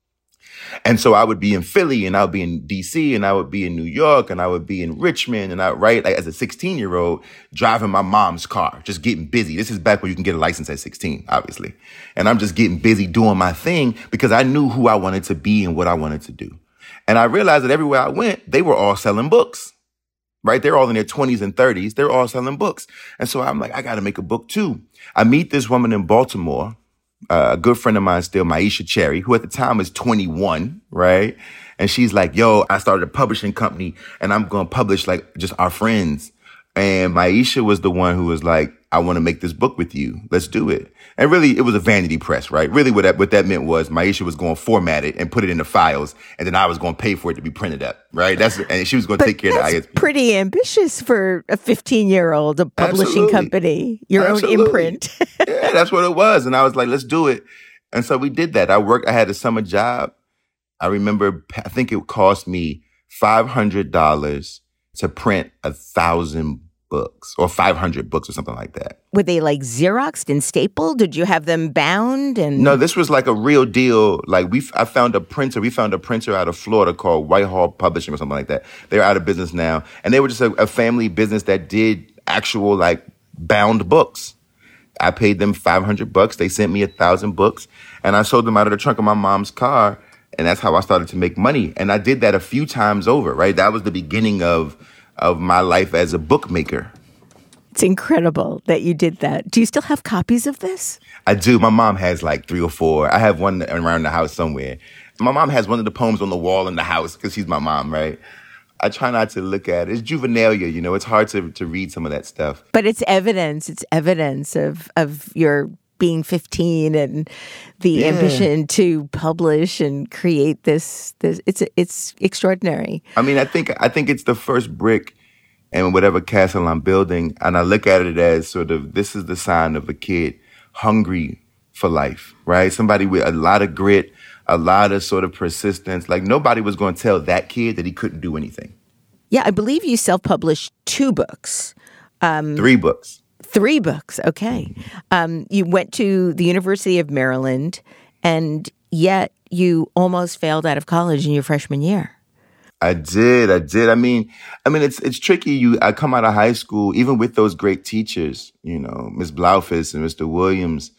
And so I would be in Philly and I would be in D C and I would be in New York and I would be in Richmond and I, right, like as a sixteen year old driving my mom's car, just getting busy. This is back when you can get a license at sixteen, obviously. And I'm just getting busy doing my thing because I knew who I wanted to be and what I wanted to do. And I realized that everywhere I went, they were all selling books, right? They're all in their twenties and thirties. They're all selling books. And so I'm like, I got to make a book too. I meet this woman in Baltimore. Uh, a good friend of mine still, Maisha Cherry, who at the time was twenty-one, right? And she's like, yo, I started a publishing company and I'm going to publish like just our friends. And Maisha was the one who was like, I want to make this book with you. Let's do it. And really, it was a vanity press, right? Really what that, what that meant was Maisha was going to format it and put it in the files. And then I was going to pay for it to be printed up, right? That's, and she was going to take care of the I S B. Pretty ambitious for a fifteen year old, a publishing Absolutely. company, your Absolutely. own imprint. Yeah, that's what it was. And I was like, let's do it. And so we did that. I worked, I had a summer job. I remember, I think it cost me five hundred dollars to print a thousand books or five hundred books or something like that. Were they like Xeroxed and stapled? Did you have them bound? And No, this was like a real deal. Like we, I found a printer. We found a printer out of Florida called Whitehall Publishing or something like that. They're out of business now. And they were just a, a family business that did actual like bound books. I paid them five hundred bucks. They sent me a thousand books, and I sold them out of the trunk of my mom's car. And that's how I started to make money. And I did that a few times over, right? That was the beginning of of my life as a bookmaker. It's incredible that you did that. Do you still have copies of this? I do. My mom has like three or four. I have one around the house somewhere. My mom has one of the poems on the wall in the house because she's my mom, right? I try not to look at it. It's juvenilia, you know. It's hard to to read some of that stuff. But it's evidence. It's evidence of of your being fifteen and the Yeah. ambition to publish and create this. This it's it's extraordinary. I mean, I think I think it's the first brick in whatever castle I'm building, and I look at it as sort of this is the sign of a kid hungry for life, right? Somebody with a lot of grit, a lot of sort of persistence. Like nobody was going to tell that kid that he couldn't do anything. Yeah, I believe you self-published two books. Three books. Three books, okay. Um, you went to the University of Maryland, and yet you almost failed out of college in your freshman year. I did, I did. I mean, I mean, it's it's tricky. You, I come out of high school, even with those great teachers, you know, Miz Blaufus and Mister Williams,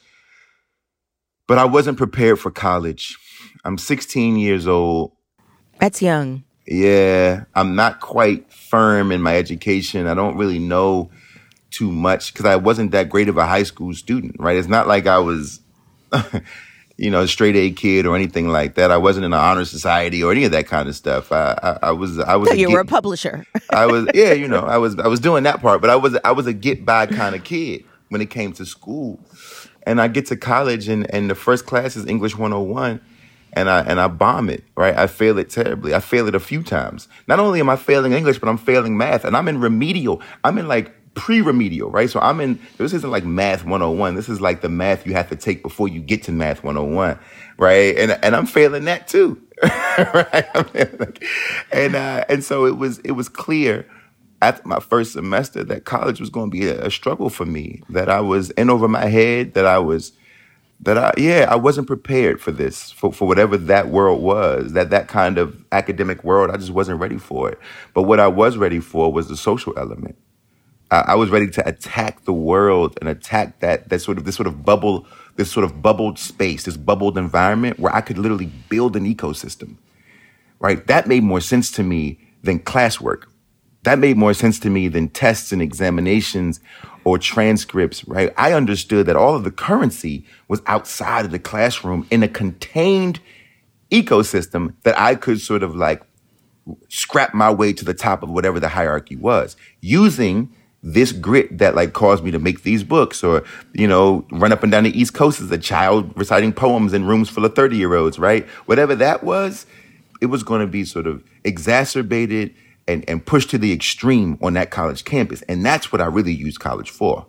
but I wasn't prepared for college. I'm sixteen years old. That's young. Yeah, I'm not quite firm in my education. I don't really know too much because I wasn't that great of a high school student, right? It's not like I was, you know, a straight A kid or anything like that. I wasn't in an honor society or any of that kind of stuff. I, I, I was, I was. So a you get, were a publisher. I was, yeah, you know, I was, I was doing that part, but I was, I was a get by kind of kid when it came to school. And I get to college, and and the first class is English one oh one. And I and I bomb it, right? I fail it terribly. I fail it a few times. Not only am I failing English, but I'm failing math. And I'm in remedial. I'm in like pre-remedial, right? So I'm in, this isn't like math one oh one. This is like the math you have to take before you get to math one oh one, right? And and I'm failing that too, right? and uh, and so it was it was clear after my first semester that college was going to be a, a struggle for me, that I was in over my head, that I was That I, yeah, I wasn't prepared for this, for, for whatever that world was, that that kind of academic world. I just wasn't ready for it. But what I was ready for was the social element. I, I was ready to attack the world and attack that that sort of this sort of bubble, this sort of bubbled space, this bubbled environment where I could literally build an ecosystem. Right? That made more sense to me than classwork. That made more sense to me than tests and examinations or transcripts, right? I understood that all of the currency was outside of the classroom in a contained ecosystem that I could sort of like scrap my way to the top of whatever the hierarchy was, using this grit that like caused me to make these books, or, you know, run up and down the East Coast as a child reciting poems in rooms full of thirty-year-olds, right? Whatever that was, it was going to be sort of exacerbated and, and pushed to the extreme on that college campus. And that's what I really used college for.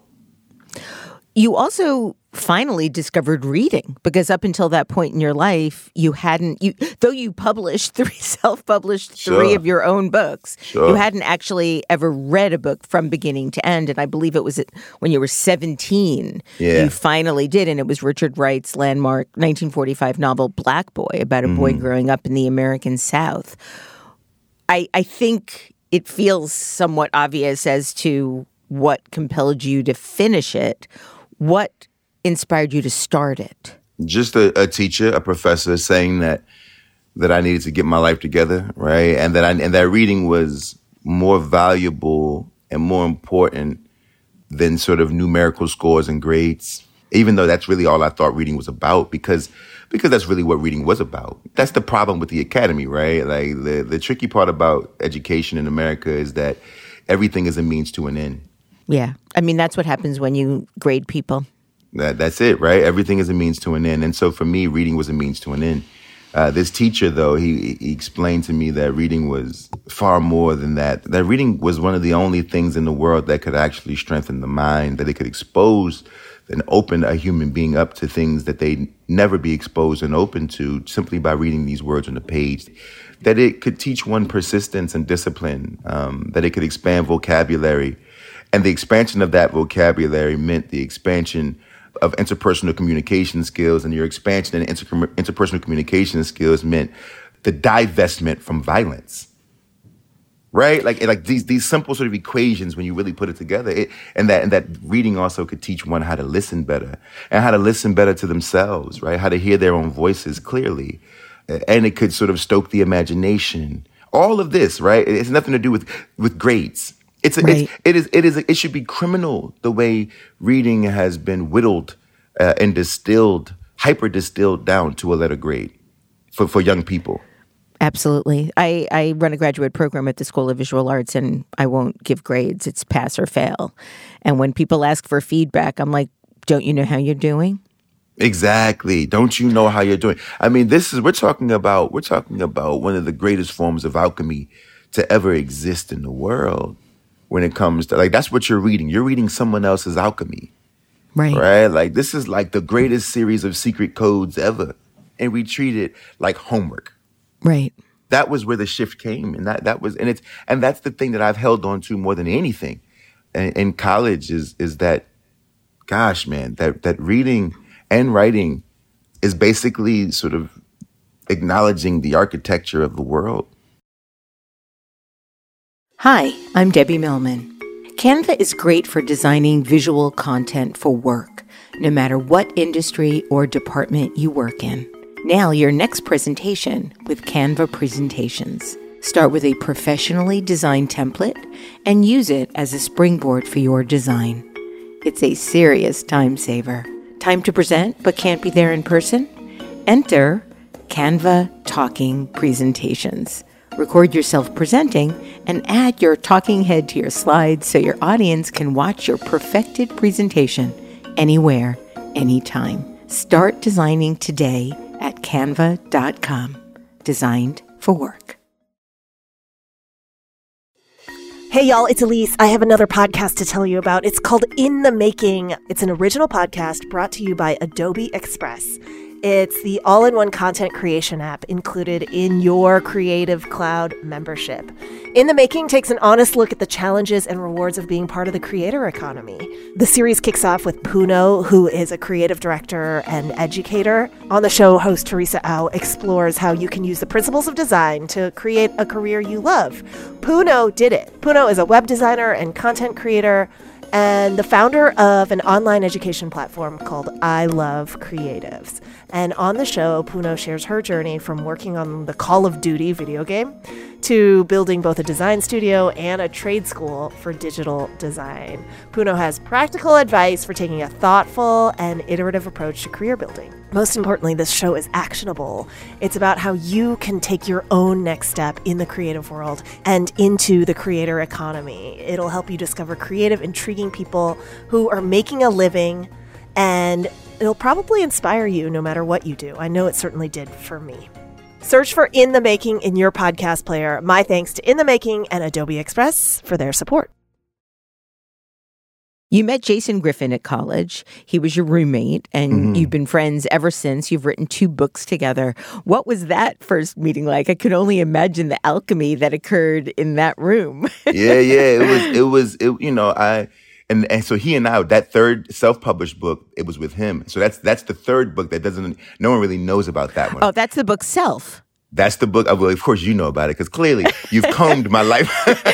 You also finally discovered reading, because up until that point in your life, you hadn't, you though you published three, self-published three Sure. of your own books, Sure. you hadn't actually ever read a book from beginning to end. And I believe it was at, when you were seventeen, Yeah. you finally did. And it was Richard Wright's landmark nineteen forty-five novel, Black Boy, about a boy Mm-hmm. growing up in the American South. I, I think it feels somewhat obvious as to what compelled you to finish it. What inspired you to start it? Just a, a teacher, a professor saying that that I needed to get my life together, right? And that I, and that reading was more valuable and more important than sort of numerical scores and grades, even though that's really all I thought reading was about, because because that's really what reading was about. That's the problem with the academy, right? Like the, the tricky part about education in America is that everything is a means to an end. Yeah. I mean, that's what happens when you grade people. That that's it, right? Everything is a means to an end. And so for me, reading was a means to an end. Uh, this teacher, though, he, he explained to me that reading was far more than that. That reading was one of the only things in the world that could actually strengthen the mind, that it could expose and open a human being up to things that they'd never be exposed and open to simply by reading these words on the page. That it could teach one persistence and discipline, um, that it could expand vocabulary. And the expansion of that vocabulary meant the expansion of interpersonal communication skills, and your expansion in inter- interpersonal communication skills meant the divestment from violence. right? Like like these these simple sort of equations when you really put it together, it, and that and that reading also could teach one how to listen better and how to listen better to themselves, right? How to hear their own voices clearly, and it could sort of stoke the imagination. All of this, right? It has nothing to do with with grades. It's, a, right. it's it is it is it should be criminal the way reading has been whittled uh, and distilled, hyper distilled down to a letter grade for for young people. Absolutely. I, I run a graduate program at the School of Visual Arts, and I won't give grades. It's pass or fail. And when people ask for feedback, I'm like, don't you know how you're doing? Exactly. Don't you know how you're doing? I mean, this is, we're talking about, we're talking about one of the greatest forms of alchemy to ever exist in the world when it comes to, like, that's what you're reading. You're reading someone else's alchemy. Right. Right? Like, this is like the greatest series of secret codes ever. And we treat it like homework. Right. That was where the shift came. And that, that was, and it's, and that's the thing that I've held on to more than anything in, in college is, is that, gosh, man, that, that reading and writing is basically sort of acknowledging the architecture of the world. Hi, I'm Debbie Millman. Canva is great for designing visual content for work, no matter what industry or department you work in. Nail your next presentation with Canva Presentations. Start with a professionally designed template and use it as a springboard for your design. It's a serious time saver. Time to present but can't be there in person? Enter Canva Talking Presentations. Record yourself presenting and add your talking head to your slides so your audience can watch your perfected presentation anywhere, anytime. Start designing today at canva dot com. Designed for work. Hey, y'all, it's Elise. I have another podcast to tell you about. It's called In the Making. It's an original podcast brought to you by Adobe Express. It's the all-in-one content creation app included in your Creative Cloud membership. In the Making takes an honest look at the challenges and rewards of being part of the creator economy. The series kicks off with Puno, who is a creative director and educator. On the show, host Teresa Au explores how you can use the principles of design to create a career you love. Puno did it. Puno is a web designer and content creator and the founder of an online education platform called I Love Creatives. And on the show, Puno shares her journey from working on the Call of Duty video game to building both a design studio and a trade school for digital design. Puno has practical advice for taking a thoughtful and iterative approach to career building. Most importantly, this show is actionable. It's about how you can take your own next step in the creative world and into the creator economy. It'll help you discover creative, intriguing people who are making a living, and it'll probably inspire you no matter what you do. I know it certainly did for me. Search for In the Making in your podcast player. My thanks to In the Making and Adobe Express for their support. You met Jason Griffin at college. He was your roommate, and mm-hmm. you've been friends ever since. You've written two books together. What was that first meeting like? I could only imagine the alchemy that occurred in that room. yeah, yeah. It was, it was, it, you know, I, and, and so he and I, that third self-published book, it was with him. So that's, that's the third book that doesn't, no one really knows about that one. Oh, that's the book Self. That's the book. Well, of course you know about it because clearly you've combed my life.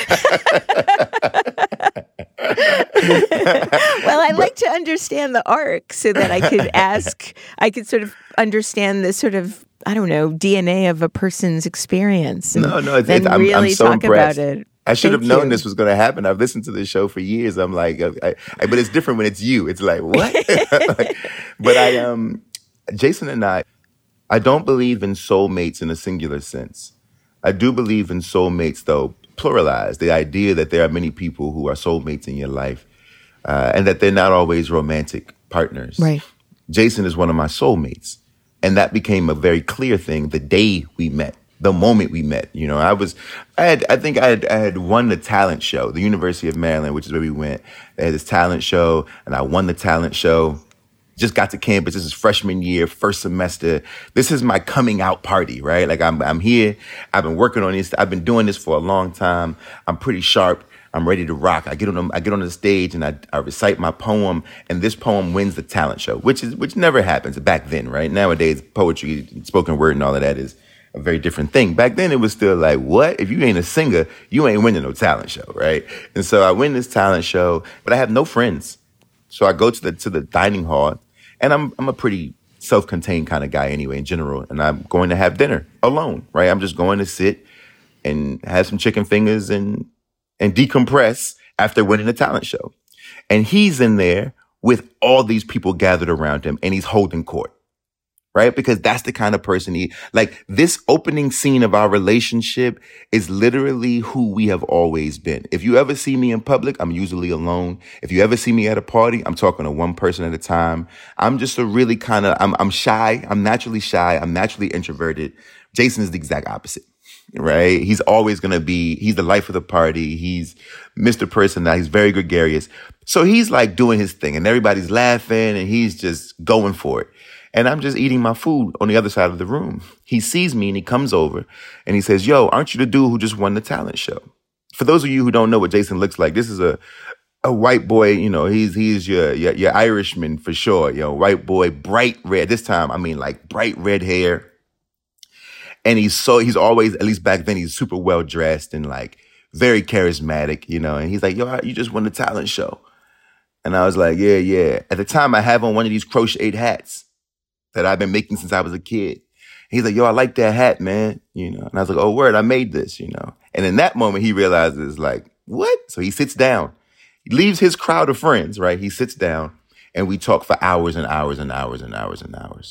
Well, I like to understand the arc so that I could ask, I could sort of understand the sort of, I don't know, D N A of a person's experience. And no, no, it's, then it's, I'm, really I'm so talk impressed. about it. I should Thank have known you. this was going to happen. I've listened to this show for years. I'm like, I, I, but it's different when it's you. It's like, what? But I, um, Jason and I, I don't believe in soulmates in a singular sense. I do believe in soulmates, though, pluralized. The idea that there are many people who are soulmates in your life uh, and that they're not always romantic partners. Right. Jason is one of my soulmates. And that became a very clear thing the day we met, the moment we met. You know, I was, I had, I think I had, I had won the talent show, the University of Maryland, which is where we went. They had this talent show, and I won the talent show. Just got to campus. This is freshman year, first semester. This is my coming out party, right? Like I'm, I'm here. I've been working on this. I've been doing this for a long time. I'm pretty sharp. I'm ready to rock. I get on, the, I get on the stage and I, I recite my poem, and this poem wins the talent show, which is, which never happens back then, right? Nowadays, poetry, spoken word, and all of that is a very different thing. Back then, it was still like, what? If you ain't a singer, you ain't winning no talent show, right? And so I win this talent show, but I have no friends. So I go to the to the dining hall, and I'm I'm a pretty self-contained kind of guy anyway, in general, and I'm going to have dinner alone, right? I'm just going to sit and have some chicken fingers and and decompress after winning a talent show. And he's in there with all these people gathered around him, and he's holding court, right? Because that's the kind of person he, like, this opening scene of our relationship is literally who we have always been. If you ever see me in public, I'm usually alone. If you ever see me at a party, I'm talking to one person at a time. I'm just a really kind of, I'm, I'm shy. I'm naturally shy. I'm naturally introverted. Jason is the exact opposite, right? He's always going to be, he's the life of the party. He's Mister Personality. He's very gregarious. So he's like doing his thing and everybody's laughing and he's just going for it. And I'm just eating my food on the other side of the room. He sees me and he comes over and he says, yo, aren't you the dude who just won the talent show? For those of you who don't know what Jason looks like, this is a a white boy, you know, he's he's your, your your Irishman for sure. You know, white boy, bright red. This time, I mean, like bright red hair. And he's so, he's always, at least back then, he's super well dressed and like very charismatic, you know. And he's like, yo, you just won the talent show. And I was like, yeah, yeah. At the time, I have on one of these crocheted hats that I've been making since I was a kid. He's like, yo, I like that hat, man. You know, and I was like, oh, word, I made this, you know. And in that moment, he realizes, like, what? So he sits down. He leaves his crowd of friends, right? He sits down and we talk for hours and hours and hours and hours and hours.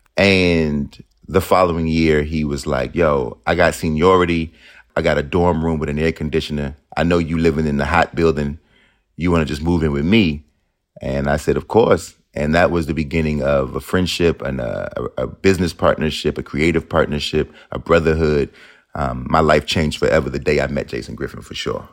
And the following year, he was like, yo, I got seniority. I got a dorm room with an air conditioner. I know you living in the hot building. You want to just move in with me? And I said, of course. And that was the beginning of a friendship and a, a business partnership, a creative partnership, a brotherhood. Um, my life changed forever the day I met Jason Griffin, for sure.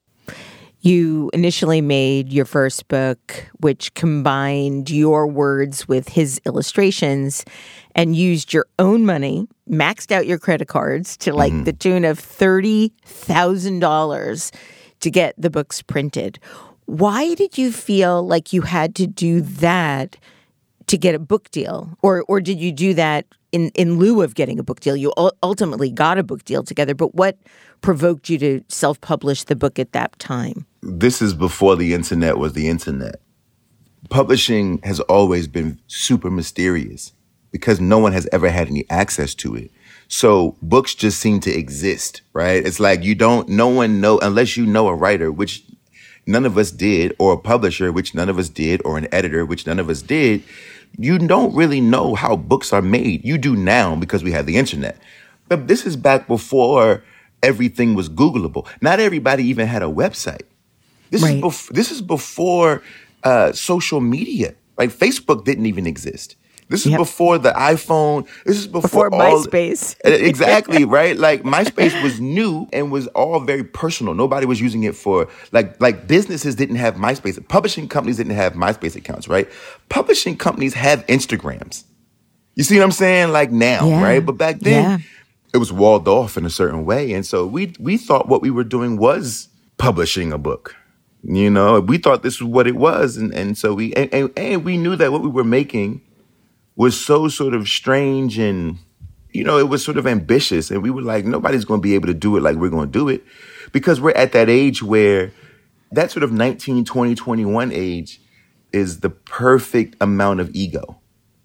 You initially made your first book, which combined your words with his illustrations and used your own money, maxed out your credit cards to like mm-hmm. the tune of thirty thousand dollars to get the books printed. Why did you feel like you had to do that to get a book deal? Or or did you do that in, in lieu of getting a book deal? You u- ultimately got a book deal together, but what provoked you to self-publish the book at that time? This is before the internet was the internet. Publishing has always been super mysterious because no one has ever had any access to it. So books just seem to exist, right? It's like you don't, no one know, unless you know a writer, which none of us did, or a publisher, which none of us did, or an editor, which none of us did, you don't really know how books are made. You do now because we have the internet. But this is back before everything was Googleable. Not everybody even had a website. This right. is bef- this is before uh, social media. Like Facebook didn't even exist. This is yep. before the iPhone. This is before, before all, MySpace. Exactly, right? Like MySpace was new and was all very personal. Nobody was using it for, like, like businesses didn't have MySpace. Publishing companies didn't have MySpace accounts, right? Publishing companies have Instagrams. You see what I'm saying? Like now, yeah. right? But back then, yeah. it was walled off in a certain way. And so we we thought what we were doing was publishing a book. You know, we thought this was what it was. And, and so we, and, and, and we knew that what we were making was so sort of strange and, you know, it was sort of ambitious. And we were like, nobody's going to be able to do it like we're going to do it, because we're at that age where that sort of nineteen, twenty, twenty-one age is the perfect amount of ego,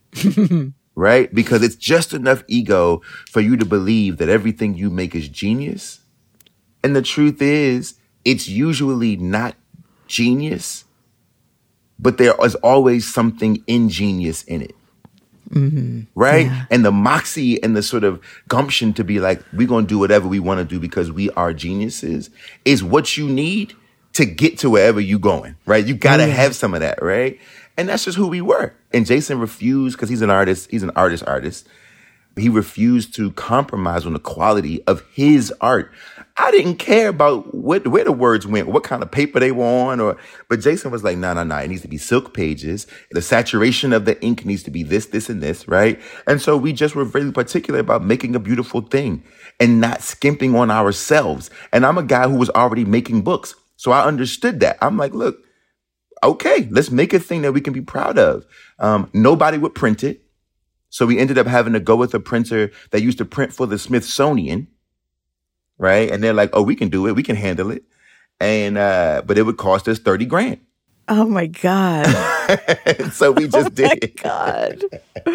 right? Because it's just enough ego for you to believe that everything you make is genius. And the truth is, it's usually not genius, but there is always something ingenious in it. Mm-hmm. Right? Yeah. And the moxie and the sort of gumption to be like, we're going to do whatever we want to do because we are geniuses is what you need to get to wherever you're going, right? You got to mm-hmm. have some of that, right? And that's just who we were. And Jason refused, because he's an artist, he's an artist artist. He refused to compromise on the quality of his art. I didn't care about what, where the words went, what kind of paper they were on, or, but Jason was like, no, no, no, it needs to be silk pages. The saturation of the ink needs to be this, this, and this, right? And so we just were very particular about making a beautiful thing and not skimping on ourselves. And I'm a guy who was already making books. So I understood that. I'm like, look, okay, let's make a thing that we can be proud of. Um, nobody would print it. So we ended up having to go with a printer that used to print for the Smithsonian, right? And they're like, oh, we can do it. We can handle it. And, uh, but it would cost us thirty grand. Oh my God. So we just oh did my it. God.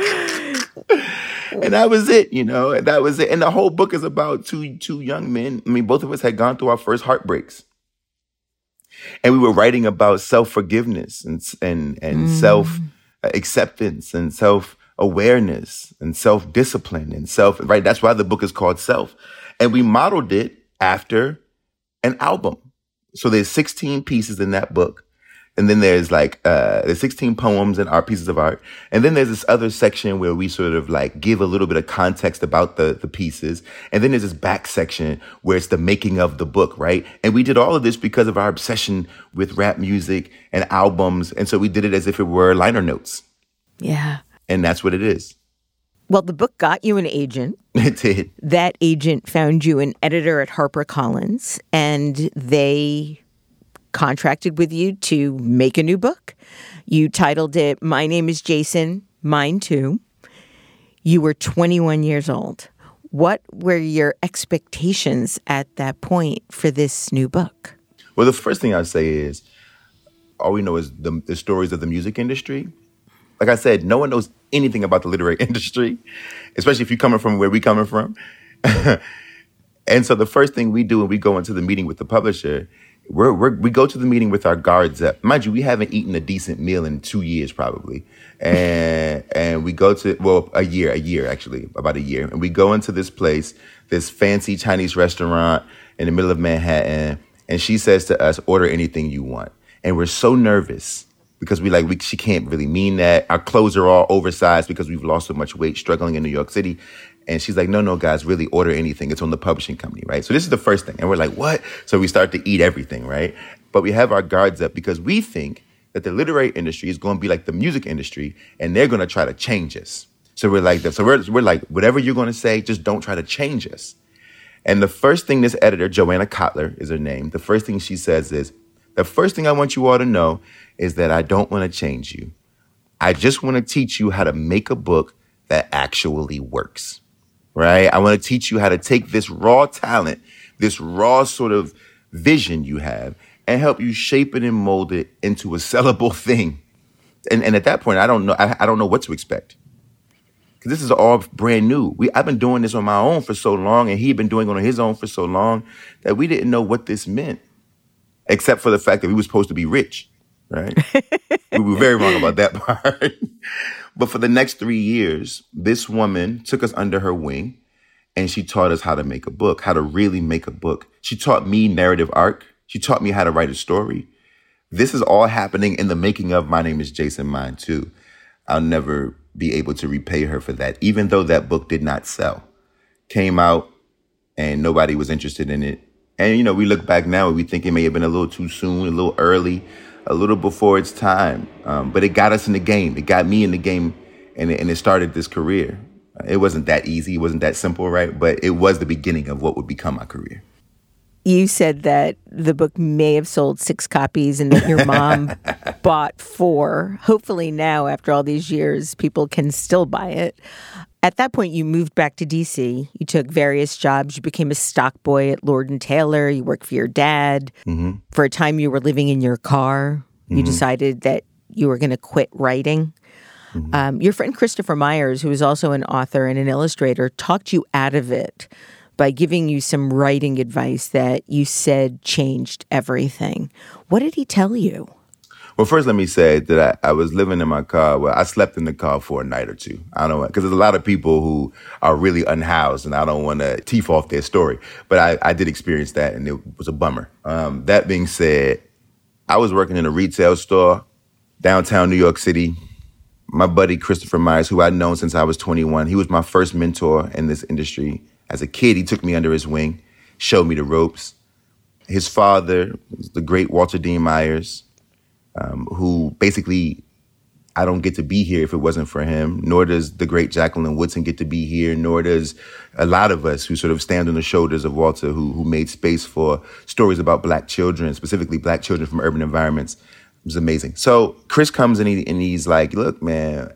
And that was it, you know, and that was it. And the whole book is about two, two young men. I mean, both of us had gone through our first heartbreaks. And we were writing about self-forgiveness and, and, and mm. self-acceptance and self-awareness and self-discipline and self, right? That's why the book is called Self. And we modeled it after an album. So there's sixteen pieces in that book. And then there's like, uh, there's sixteen poems and art, pieces of art. And then there's this other section where we sort of like give a little bit of context about the, the pieces. And then there's this back section where it's the making of the book, right? And we did all of this because of our obsession with rap music and albums. And so we did it as if it were liner notes. Yeah. And that's what it is. Well, the book got you an agent. It did. That agent found you an editor at HarperCollins, and they contracted with you to make a new book. You titled it, My Name is Jason, Mine Too. You were twenty-one years old. What were your expectations at that point for this new book? Well, the first thing I'd say is, all we know is the, the stories of the music industry. Like I said, no one knows anything about the literary industry, especially if you're coming from where we're coming from. And so the first thing we do when we go into the meeting with the publisher, we're, we're, we go to the meeting with our guards up. Mind you, we haven't eaten a decent meal in two years probably. And and we go to, well, a year, a year actually, about a year. And we go into this place, this fancy Chinese restaurant in the middle of Manhattan. And she says to us, order anything you want. And we're so nervous because we like, we, she can't really mean that. Our clothes are all oversized because we've lost so much weight struggling in New York City. And she's like, no, no, guys, really order anything. It's on the publishing company, right? So this is the first thing. And we're like, what? So we start to eat everything, right? But we have our guards up because we think that the literary industry is going to be like the music industry and they're going to try to change us. So we're like, so we're, we're like, whatever you're going to say, just don't try to change us. And the first thing this editor, Joanna Kotler is her name, the first thing she says is, the first thing I want you all to know is that I don't want to change you. I just want to teach you how to make a book that actually works, right? I want to teach you how to take this raw talent, this raw sort of vision you have, and help you shape it and mold it into a sellable thing. And, and at that point, I don't know, I, I don't know what to expect. Because this is all brand new. We I've been doing this on my own for so long, and he'd been doing it on his own for so long that we didn't know what this meant. Except for the fact that we were supposed to be rich, right? We were very wrong about that part. But for the next three years, this woman took us under her wing and she taught us how to make a book, how to really make a book. She taught me narrative arc. She taught me how to write a story. This is all happening in the making of My Name is Jason, Mine Too. I'll never be able to repay her for that, even though that book did not sell. Came out and nobody was interested in it. And, you know, we look back now and we think it may have been a little too soon, a little early, a little before its time. Um, but it got us in the game. It got me in the game, and it, and it started this career. It wasn't that easy. It wasn't that simple, right? But it was the beginning of what would become my career. You said that the book may have sold six copies and that your mom bought four. Hopefully now, after all these years, people can still buy it. At that point, you moved back to D C. You took various jobs. You became a stock boy at Lord and Taylor. You worked for your dad. Mm-hmm. For a time, you were living in your car. You mm-hmm. decided that you were going to quit writing. Mm-hmm. Um, your friend Christopher Myers, who is also an author and an illustrator, talked you out of it by giving you some writing advice that you said changed everything. What did he tell you? Well, first, let me say that I, I was living in my car. Well, I slept in the car for a night or two. I don't know, because there's a lot of people who are really unhoused, and I don't want to teeth off their story. But I, I did experience that, and it was a bummer. Um, that being said, I was working in a retail store downtown New York City. My buddy Christopher Myers, who I'd known since I was twenty-one, he was my first mentor in this industry. As a kid, he took me under his wing, showed me the ropes. His father was the great Walter Dean Myers, Um, who basically, I don't get to be here if it wasn't for him, nor does the great Jacqueline Woodson get to be here, nor does a lot of us who sort of stand on the shoulders of Walter, who who made space for stories about Black children, specifically Black children from urban environments. It was amazing. So Chris comes in and, he, and he's like, look, man,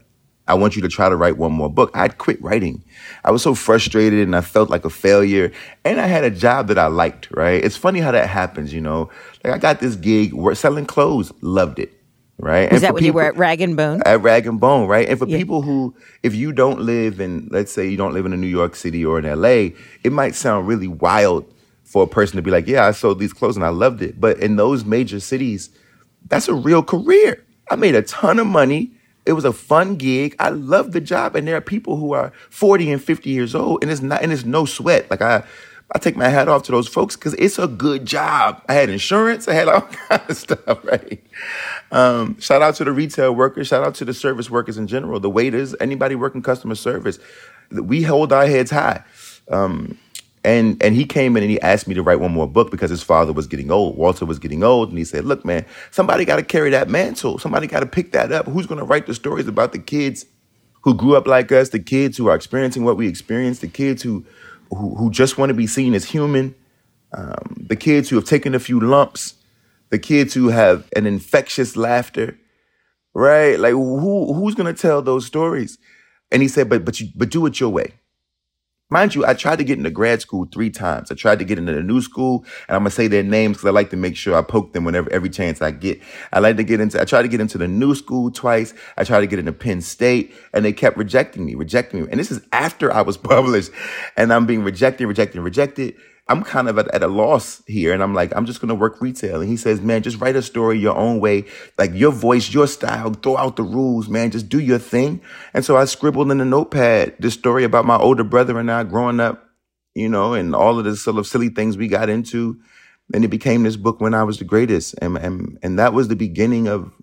I want you to try to write one more book. I'd quit writing. I was so frustrated and I felt like a failure. And I had a job that I liked, right? It's funny how that happens, you know. Like I got this gig selling clothes, loved it, right? Was and that when people, you were at Rag and Bone? At Rag and Bone, right? And for yeah. people who, if you don't live in, let's say you don't live in a New York City or in L A, it might sound really wild for a person to be like, yeah, I sold these clothes and I loved it. But in those major cities, that's a real career. I made a ton of money. It was a fun gig. I loved the job. And there are people who are forty and fifty years old and it's not, and it's no sweat. Like I, I take my hat off to those folks because it's a good job. I had insurance. I had all kinds of stuff, right? Um, shout out to the retail workers. Shout out to the service workers in general, the waiters, anybody working customer service. We hold our heads high. Um, And and he came in and he asked me to write one more book because his father was getting old. Walter was getting old. And he said, look, man, somebody got to carry that mantle. Somebody got to pick that up. Who's going to write the stories about the kids who grew up like us, the kids who are experiencing what we experienced, the kids who who, who just want to be seen as human, um, the kids who have taken a few lumps, the kids who have an infectious laughter, right? Like, who who's going to tell those stories? And he said, but but you, but do it your way. Mind you, I tried to get into grad school three times. I tried to get into the new school, and I'm going to say their names because I like to make sure I poke them whenever, every chance I get. I like to get into, I tried to get into the new school twice. I tried to get into Penn State, and they kept rejecting me, rejecting me. And this is after I was published, and I'm being rejected, rejected, rejected. I'm kind of at, at a loss here, and I'm like, I'm just going to work retail. And he says, man, just write a story your own way, like your voice, your style, throw out the rules, man, just do your thing. And so I scribbled in a notepad this story about my older brother and I growing up, you know, and all of the sort of silly things we got into. And it became this book, When I Was the Greatest. And, and, and that was the beginning of,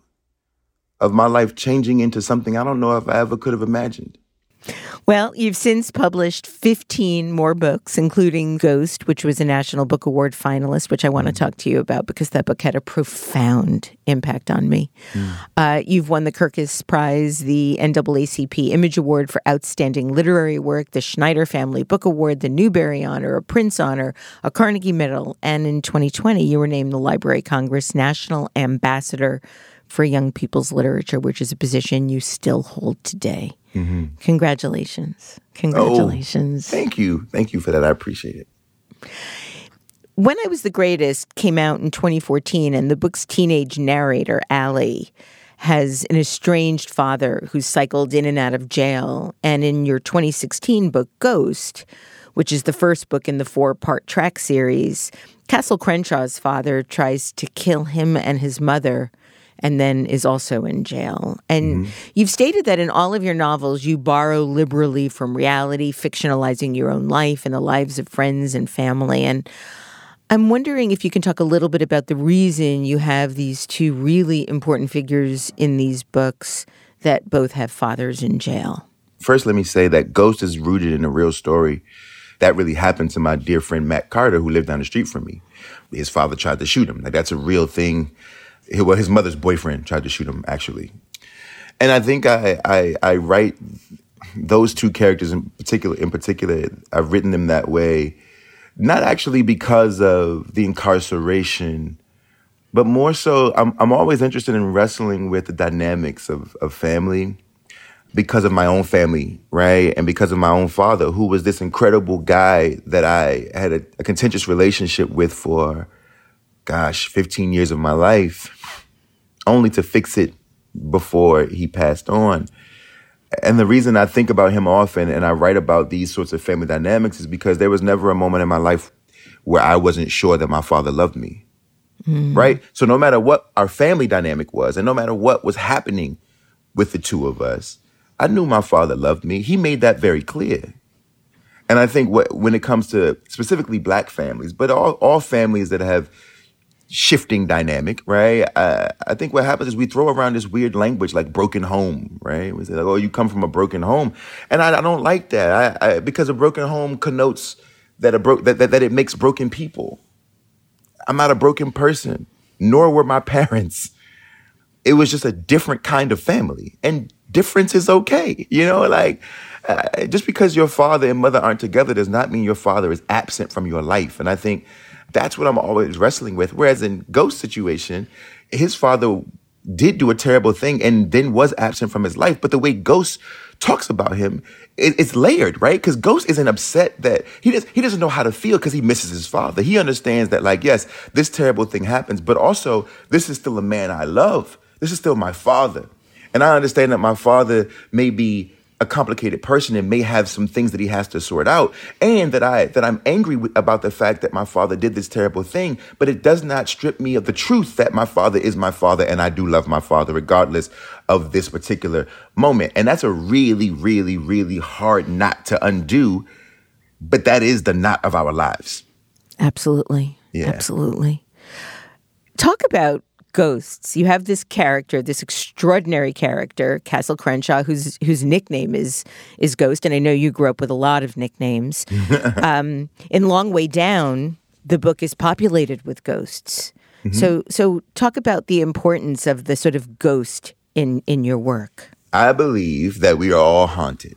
of my life changing into something I don't know if I ever could have imagined. Well, you've since published fifteen more books, including Ghost, which was a National Book Award finalist, which I want to talk to you about because that book had a profound impact on me. Mm. Uh, you've won the Kirkus Prize, the N double A C P Image Award for Outstanding Literary Work, the Schneider Family Book Award, the Newbery Honor, a Prince Honor, a Carnegie Medal, and in twenty twenty, you were named the Library of Congress National Ambassador for Young People's Literature, which is a position you still hold today. Mm-hmm. Congratulations. Congratulations. Oh, thank you. Thank you for that. I appreciate it. When I Was the Greatest came out in twenty fourteen, and the book's teenage narrator, Allie, has an estranged father who's cycled in and out of jail. And in your twenty sixteen book, Ghost, which is the first book in the four-part track series, Castle Crenshaw's father tries to kill him and his mother and then is also in jail. And mm-hmm. you've stated that in all of your novels, you borrow liberally from reality, fictionalizing your own life and the lives of friends and family. And I'm wondering if you can talk a little bit about the reason you have these two really important figures in these books that both have fathers in jail. First, let me say that Ghost is rooted in a real story that really happened to my dear friend Matt Carter, who lived down the street from me. His father tried to shoot him. Like, that's a real thing. Well, his mother's boyfriend tried to shoot him, actually. And I think I, I I write those two characters in particular. In particular, I've written them that way, not actually because of the incarceration, but more so I'm I'm always interested in wrestling with the dynamics of, of family because of my own family, right? And because of my own father, who was this incredible guy that I had a, a contentious relationship with for, gosh, fifteen years of my life, only to fix it before he passed on. And the reason I think about him often and I write about these sorts of family dynamics is because there was never a moment in my life where I wasn't sure that my father loved me, mm. right? So no matter what our family dynamic was and no matter what was happening with the two of us, I knew my father loved me. He made that very clear. And I think what, when it comes to specifically Black families, but all, all families that have shifting dynamic, right? I, I think what happens is we throw around this weird language like broken home, right? We say, like, oh, you come from a broken home. And I, I don't like that I, I, because a broken home connotes that, a bro- that, that, that it makes broken people. I'm not a broken person, nor were my parents. It was just a different kind of family. And difference is okay. You know, like uh, just because your father and mother aren't together does not mean your father is absent from your life. And I think that's what I'm always wrestling with. Whereas in Ghost's situation, his father did do a terrible thing and then was absent from his life. But the way Ghost talks about him, it, it's layered, right? Because Ghost isn't upset that he does, he doesn't know how to feel because he misses his father. He understands that, like, yes, this terrible thing happens, but also this is still a man I love. This is still my father. And I understand that my father may be a complicated person and may have some things that he has to sort out, and that I that I'm angry with, about the fact that my father did this terrible thing, but it does not strip me of the truth that my father is my father, and I do love my father regardless of this particular moment. And that's a really, really, really hard knot to undo, but that is the knot of our lives. Absolutely. Yeah. Absolutely. Talk about Ghosts. You have this character, this extraordinary character, Castle Crenshaw, whose whose nickname is is Ghost. And I know you grew up with a lot of nicknames. um, in Long Way Down, the book is populated with ghosts. Mm-hmm. So so talk about the importance of the sort of ghost in in your work. I believe that we are all haunted,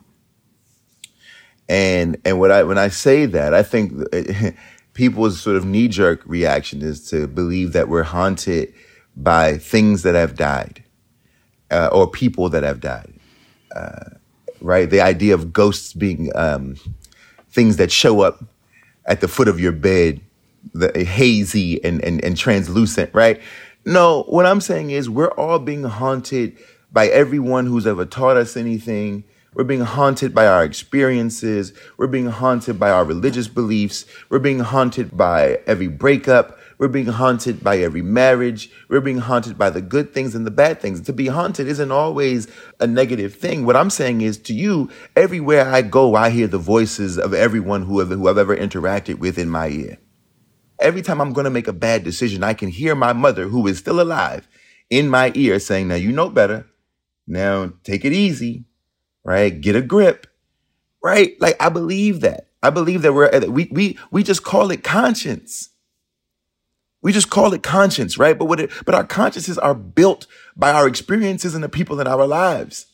and and what I when I say that, I think people's sort of knee jerk reaction is to believe that we're haunted by things that have died, uh, or people that have died, uh, right? The idea of ghosts being um, things that show up at the foot of your bed, the hazy and, and, and translucent, right? No, what I'm saying is we're all being haunted by everyone who's ever taught us anything. We're being haunted by our experiences. We're being haunted by our religious beliefs. We're being haunted by every breakup. We're being haunted by every marriage. We're being haunted by the good things and the bad things. To be haunted isn't always a negative thing. What I'm saying is, to you, everywhere I go, I hear the voices of everyone who, have, who I've ever interacted with in my ear. Every time I'm going to make a bad decision, I can hear my mother, who is still alive, in my ear saying, now you know better. Now take it easy, right? Get a grip, right? Like, I believe that. I believe that we're, we, we, we just call it conscience. We just call it conscience, right? But what it, but our consciences are built by our experiences and the people in our lives,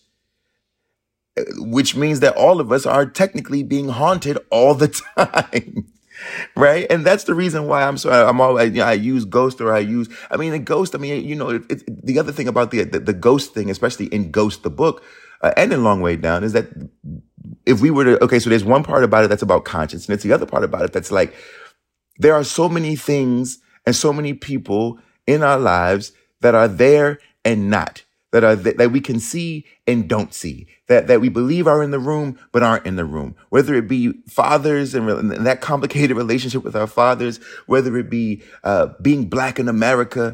which means that all of us are technically being haunted all the time, right? And that's the reason why I'm so I'm always, you know, I use Ghost, or I use I mean the Ghost. I mean, you know, it, it, the other thing about the, the the Ghost thing, especially in Ghost the book, uh, and in Long Way Down, is that if we were to okay, so there's one part about it that's about conscience, and it's the other part about it that's like there are so many things and so many people in our lives that are there and not, that are th- that we can see and don't see, that that we believe are in the room but aren't in the room. Whether it be fathers and, re- and that complicated relationship with our fathers, whether it be uh, being Black in America,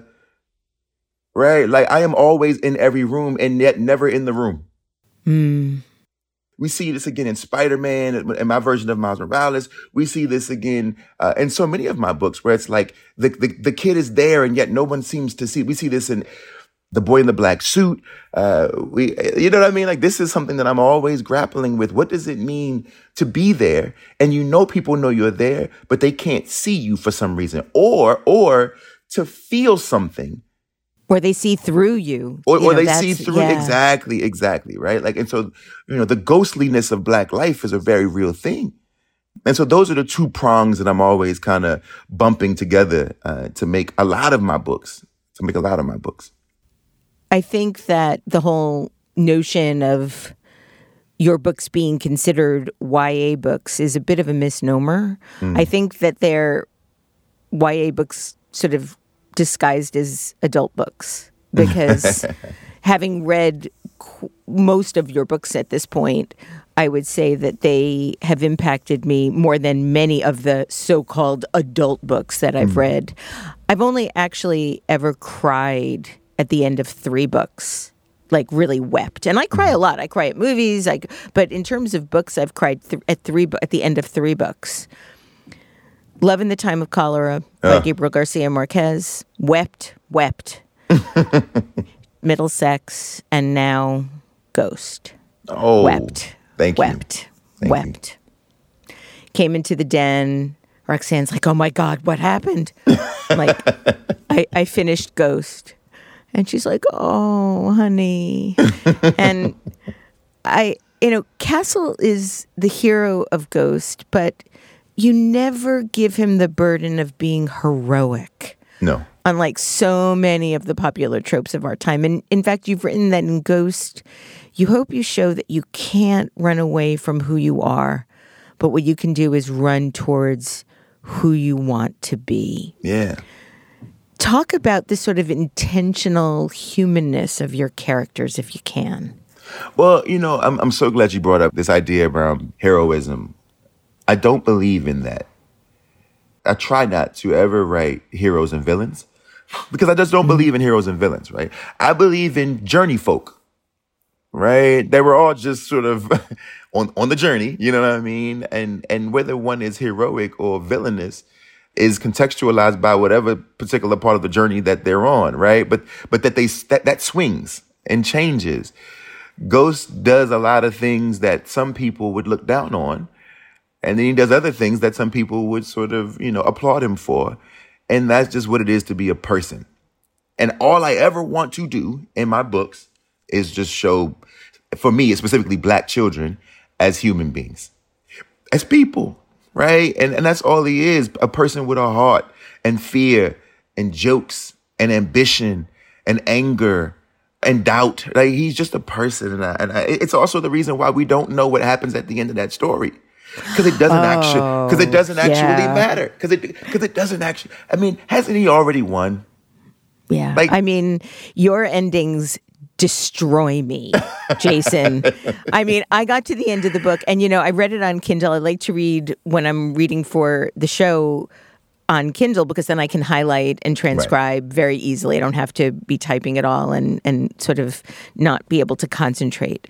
right? Like, I am always in every room and yet never in the room. Mm. We see this again in Spider-Man, in my version of Miles Morales. We see this again uh, in so many of my books, where it's like the, the the kid is there and yet no one seems to see. We see this in The Boy in the Black Suit. Uh, we, you know what I mean? Like, this is something that I'm always grappling with. What does it mean to be there? And you know people know you're there, but they can't see you for some reason. Or, or to feel something. Or they see through you. Or, you or know, they see through, yeah. exactly, exactly, right? Like, and so, you know, the ghostliness of Black life is a very real thing. And so those are the two prongs that I'm always kind of bumping together uh, to make a lot of my books, to make a lot of my books. I think that the whole notion of your books being considered Y A books is a bit of a misnomer. Mm. I think that they're Y A books sort of disguised as adult books, because having read qu- most of your books at this point, I would say that they have impacted me more than many of the so-called adult books that I've mm. read. I've only actually ever cried at the end of three books, like really wept. And I cry a lot. I cry at movies. I, but in terms of books, I've cried th- at three at the end of three books. Love in the Time of Cholera by uh. Gabriel Garcia Marquez. Wept, wept. Middlesex, and now Ghost. Oh, wept. Thank wept, you. Wept, Thank wept. You. Came into the den. Roxanne's like, oh my God, what happened? I'm like, I, I finished Ghost. And she's like, oh, honey. And I, you know, Castle is the hero of Ghost, but you never give him the burden of being heroic. No. unlike so many of the popular tropes of our time. And in fact, you've written that in Ghost, you hope you show that you can't run away from who you are, but what you can do is run towards who you want to be. Yeah. Talk about this sort of intentional humanness of your characters, if you can. Well, you know, I'm I'm so glad you brought up this idea around heroism. I don't believe in that. I try not to ever write heroes and villains because I just don't believe in heroes and villains, right? I believe in journey folk, right? They were all just sort of on, on the journey, you know what I mean? And and whether one is heroic or villainous is contextualized by whatever particular part of the journey that they're on, right? But but that they that, that swings and changes. Ghost does a lot of things that some people would look down on. And then he does other things that some people would sort of, you know, applaud him for. And that's just what it is to be a person. And all I ever want to do in my books is just show, for me, specifically Black children as human beings, as people, right? And, and that's all he is, a person with a heart and fear and jokes and ambition and anger and doubt. Like, he's just a person. And, I, and I, it's also the reason why we don't know what happens at the end of that story. Because it doesn't oh, actually, because it doesn't actually yeah. matter. Because it, because it doesn't actually. I mean, hasn't he already won? Yeah. Like, I mean, your endings destroy me, Jason. I mean, I got to the end of the book, and you know, I read it on Kindle. I like to read when I'm reading for the show on Kindle because then I can highlight and transcribe right. very easily. I don't have to be typing it all and and sort of not be able to concentrate.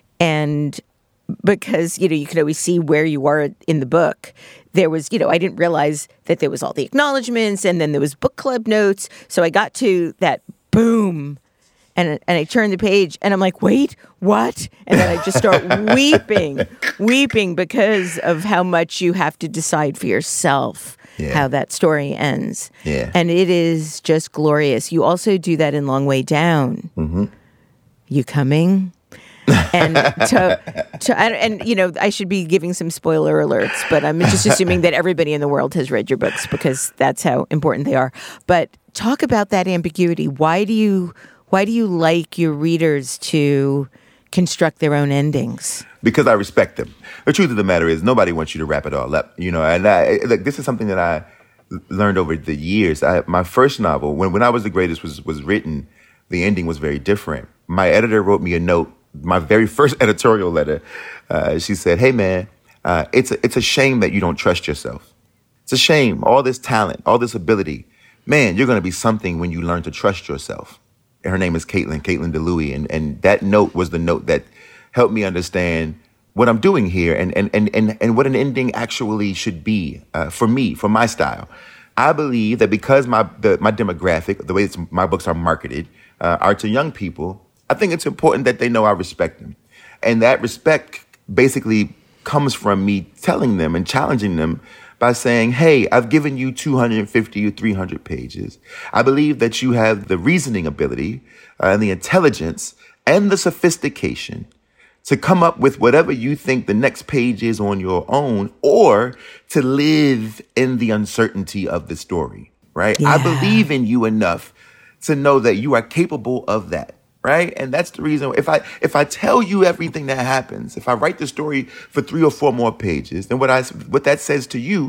And because, you know, you could always see where you are in the book. There was, you know, I didn't realize that there was all the acknowledgments and then there was book club notes. So I got to that boom and and I turned the page and I'm like, wait, what? And then I just start weeping, weeping because of how much you have to decide for yourself yeah. how that story ends. Yeah. And it is just glorious. You also do that in Long Way Down. Mm-hmm. You coming? and to, to and you know, I should be giving some spoiler alerts, but I'm just assuming that everybody in the world has read your books because that's how important they are. But talk about that ambiguity. Why do you why do you like your readers to construct their own endings? Because I respect them. The truth of the matter is, nobody wants you to wrap it all up, you know. And I, like, this is something that I learned over the years. I, my first novel, when when I Was the Greatest, was was written, the ending was very different. My editor wrote me a note. My very first editorial letter, uh, she said, hey, man, uh, it's, a, it's a shame that you don't trust yourself. It's a shame. All this talent, all this ability. Man, you're going to be something when you learn to trust yourself. And her name is Caitlin, Caitlin DeLuey. And, and that note was the note that helped me understand what I'm doing here and, and, and, and, and what an ending actually should be uh, for me, for my style. I believe that because my the, my demographic, the way it's, my books are marketed, uh, are to young people, I think it's important that they know I respect them. And that respect basically comes from me telling them and challenging them by saying, hey, I've given you two hundred fifty or three hundred pages. I believe that you have the reasoning ability uh, and the intelligence and the sophistication to come up with whatever you think the next page is on your own, or to live in the uncertainty of the story, right? Yeah. I believe in you enough to know that you are capable of that. Right. And that's the reason if I if I tell you everything that happens, if I write the story for three or four more pages, then what I what that says to you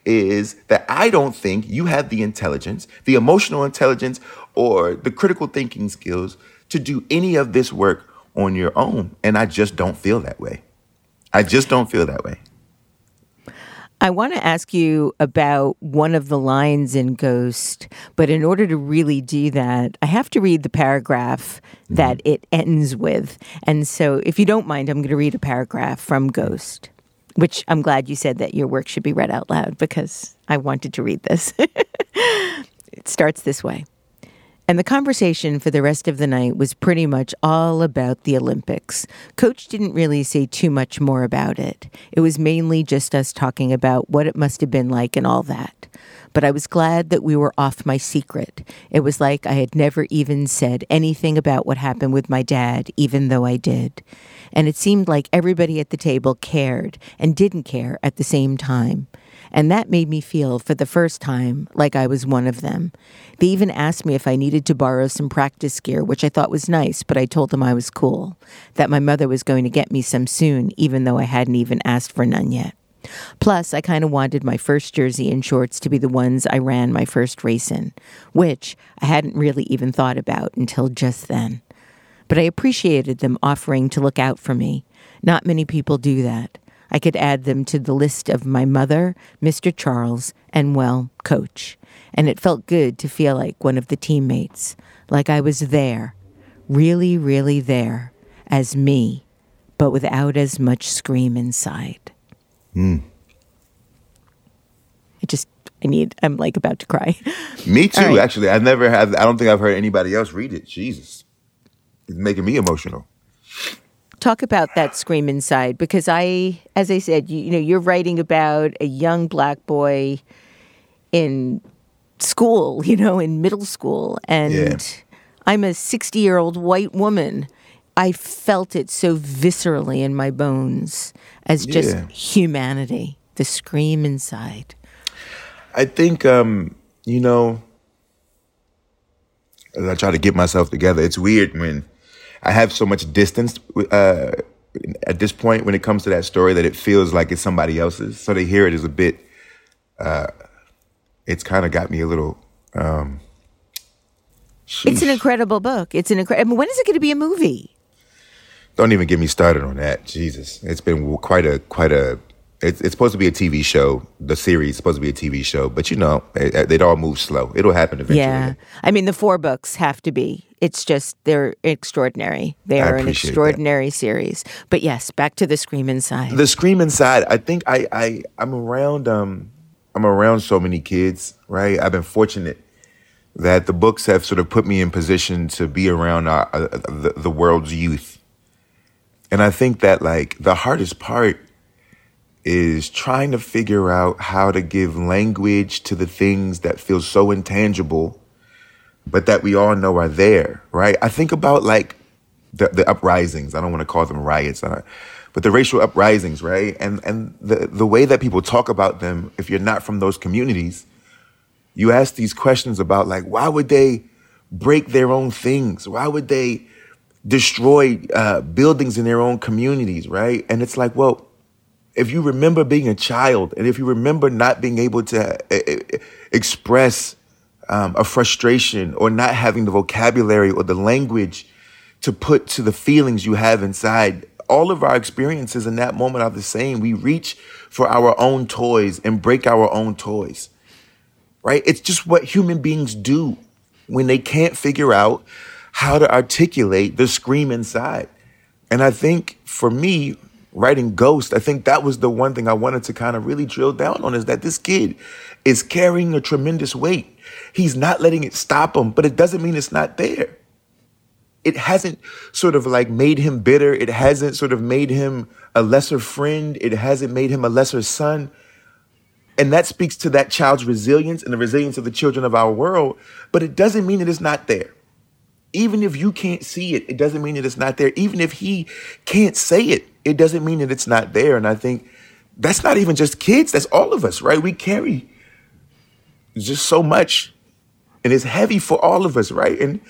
is that I don't think you have the intelligence, the emotional intelligence, or the critical thinking skills to do any of this work on your own. And I just don't feel that way. I just don't feel that way. I want to ask you about one of the lines in Ghost, but in order to really do that, I have to read the paragraph mm-hmm. that it ends with. And so if you don't mind, I'm going to read a paragraph from Ghost, which I'm glad you said that your work should be read out loud because I wanted to read this. It starts this way. And the conversation for the rest of the night was pretty much all about the Olympics. Coach didn't really say too much more about it. It was mainly just us talking about what it must have been like and all that. But I was glad that we were off my secret. It was like I had never even said anything about what happened with my dad, even though I did. And it seemed like everybody at the table cared and didn't care at the same time. And that made me feel, for the first time, like I was one of them. They even asked me if I needed to borrow some practice gear, which I thought was nice, but I told them I was cool, that my mother was going to get me some soon, even though I hadn't even asked for none yet. Plus, I kind of wanted my first jersey and shorts to be the ones I ran my first race in, which I hadn't really even thought about until just then. But I appreciated them offering to look out for me. Not many people do that. I could add them to the list of my mother, Mister Charles, and, well, Coach. And it felt good to feel like one of the teammates, like I was there, really, really there, as me, but without as much scream inside. Mm. I just, I need, I'm like about to cry. Me too, right. Actually. I've never had, I don't think I've heard anybody else read it. Jesus. It's making me emotional. Talk about that scream inside, because I, as I said, you, you know, you're writing about a young black boy in school, you know, in middle school, and Yeah. I'm a sixty-year-old white woman. I felt it so viscerally in my bones as just Yeah. humanity, the scream inside. I think, um, you know, as I try to get myself together, it's weird when I have so much distance uh, at this point when it comes to that story that it feels like it's somebody else's. So to hear it is a bit, uh, it's kind of got me a little, um, It's an sheesh. incredible book. It's an incredible. I mean, when is it going to be a movie? Don't even get me started on that. Jesus. It's been quite a, quite a, it's, it's supposed to be a T V show. The series is supposed to be a T V show, but you know, it, it all moves slow. It'll happen eventually. Yeah. I mean, the four books have to be. It's just, they're extraordinary. They I are an appreciate that. extraordinary series. But yes, back to the scream inside. The scream inside. I think I, I, I'm around, um, I'm around so many kids, right? I've been fortunate that the books have sort of put me in position to be around our, uh, the, the world's youth. And I think that like the hardest part is trying to figure out how to give language to the things that feel so intangible, but that we all know are there, right? I think about like the, the uprisings. I don't want to call them riots, I don't, but the racial uprisings, right? And and the, the way that people talk about them, if you're not from those communities, you ask these questions about like, why would they break their own things? Why would they destroy uh, buildings in their own communities, right? And it's like, well, if you remember being a child and if you remember not being able to uh, express um, a frustration or not having the vocabulary or the language to put to the feelings you have inside, all of our experiences in that moment are the same. We reach for our own toys and break our own toys, right? It's just what human beings do when they can't figure out how to articulate the scream inside. And I think for me, writing Ghost, I think that was the one thing I wanted to kind of really drill down on, is that this kid is carrying a tremendous weight. He's not letting it stop him, but it doesn't mean it's not there. It hasn't sort of like made him bitter. It hasn't sort of made him a lesser friend. It hasn't made him a lesser son. And that speaks to that child's resilience and the resilience of the children of our world. But it doesn't mean that it's not there. Even if you can't see it, it doesn't mean that it's not there. Even if he can't say it, it doesn't mean that it's not there. And I think that's not even just kids. That's all of us, right? We carry just so much. And it's heavy for all of us, right? And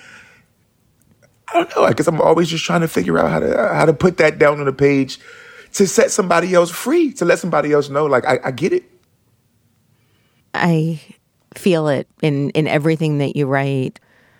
I don't know, I guess I'm always just trying to figure out how to how to put that down on a page to set somebody else free, to let somebody else know, like, I, I get it. I feel it in, in everything that you write.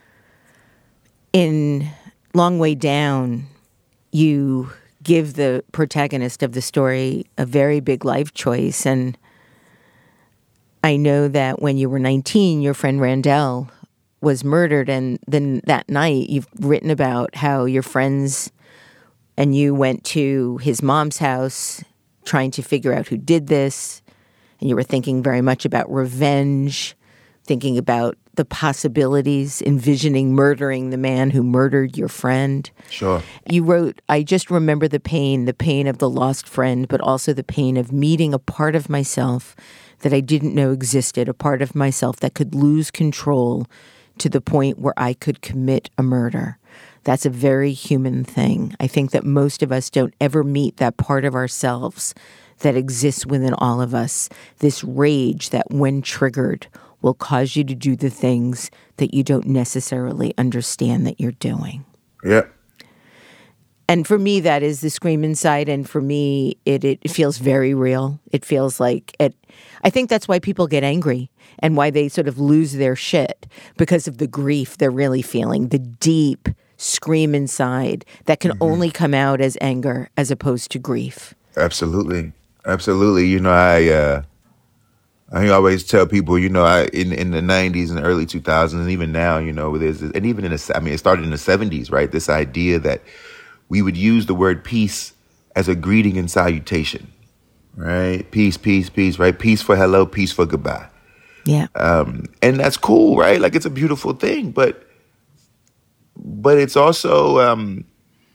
In Long Way Down, you give the protagonist of the story a very big life choice. And I know that when you were nineteen, your friend Randell was murdered. And then that night, you've written about how your friends and you went to his mom's house trying to figure out who did this. And you were thinking very much about revenge, thinking about the possibilities, envisioning murdering the man who murdered your friend. Sure. You wrote, I just remember the pain, the pain of the lost friend, but also the pain of meeting a part of myself that I didn't know existed, a part of myself that could lose control to the point where I could commit a murder. That's a very human thing. I think that most of us don't ever meet that part of ourselves that exists within all of us, this rage that when triggered will cause you to do the things that you don't necessarily understand that you're doing. Yeah. And for me, that is the scream inside. And for me, it, it feels very real. It feels like it. I think that's why people get angry and why they sort of lose their shit, because of the grief they're really feeling, the deep scream inside that can mm-hmm. only come out as anger as opposed to grief. Absolutely. Absolutely. You know, I uh, I always tell people, you know, I in, in the nineties and early two thousands, and even now, you know, there's, and even in the, I mean, it started in the seventies, right? This idea that we would use the word peace as a greeting and salutation, right? Peace, peace, peace, right? Peace for hello, peace for goodbye. Yeah. Um, and that's cool, right? Like, it's a beautiful thing, but but it's also, um,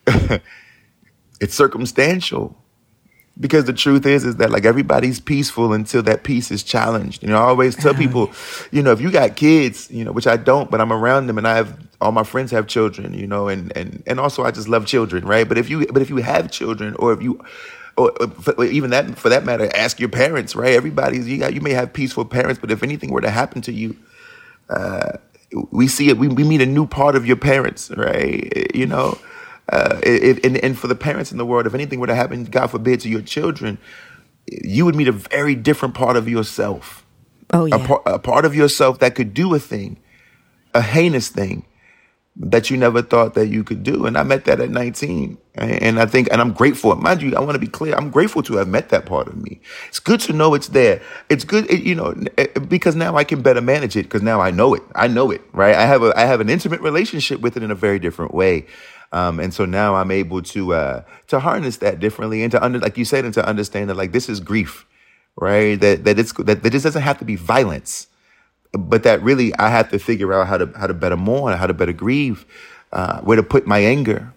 it's circumstantial. Because the truth is, is that like everybody's peaceful until that peace is challenged. You know, I always tell people, you know, if you got kids, you know, which I don't, but I'm around them and I have, all my friends have children, you know, and, and, and also I just love children, right? But if you, but if you have children, or if you, or, or even that, for that matter, ask your parents, right? Everybody's, you got, you may have peaceful parents, but if anything were to happen to you, uh, we see it, we, we meet a new part of your parents, right? You know? Uh, if, and, and for the parents in the world, if anything were to happen, God forbid, to your children, you would meet a very different part of yourself. Oh, yeah. A, par- a part of yourself that could do a thing, a heinous thing that you never thought that you could do. And I met that at nineteen. And I think, and I'm grateful. Mind you, I want to be clear. I'm grateful to have met that part of me. It's good to know it's there. It's good, you know, because now I can better manage it, because now I know it. I know it, right? I have a, I have an intimate relationship with it in a very different way. Um, and so now I'm able to uh, to harness that differently, and to under, like you said, and to understand that like this is grief, right? That that it's that, that this doesn't have to be violence, but that really I have to figure out how to how to better mourn, how to better grieve, uh, where to put my anger.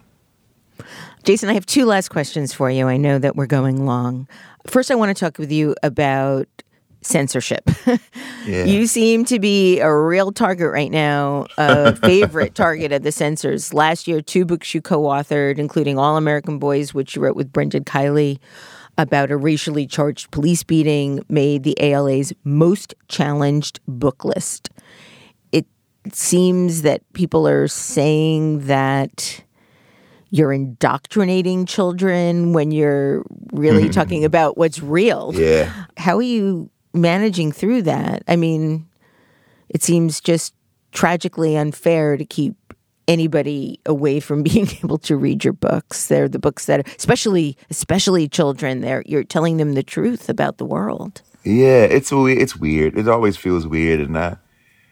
Jason, I have two last questions for you. I know that we're going long. First, I want to talk with you about censorship. Yeah. You seem to be a real target right now, a favorite target of the censors. Last year, two books you co-authored, including All American Boys, which you wrote with Brendan Kiley, about a racially charged police beating, made the A L A's most challenged book list. It seems that people are saying that you're indoctrinating children when you're really talking about what's real. Yeah. How are you managing through that? I mean, it seems just tragically unfair to keep anybody away from being able to read your books. They're the books that, especially especially children, they're you're telling them the truth about the world. Yeah, it's it's weird. It always feels weird, and I,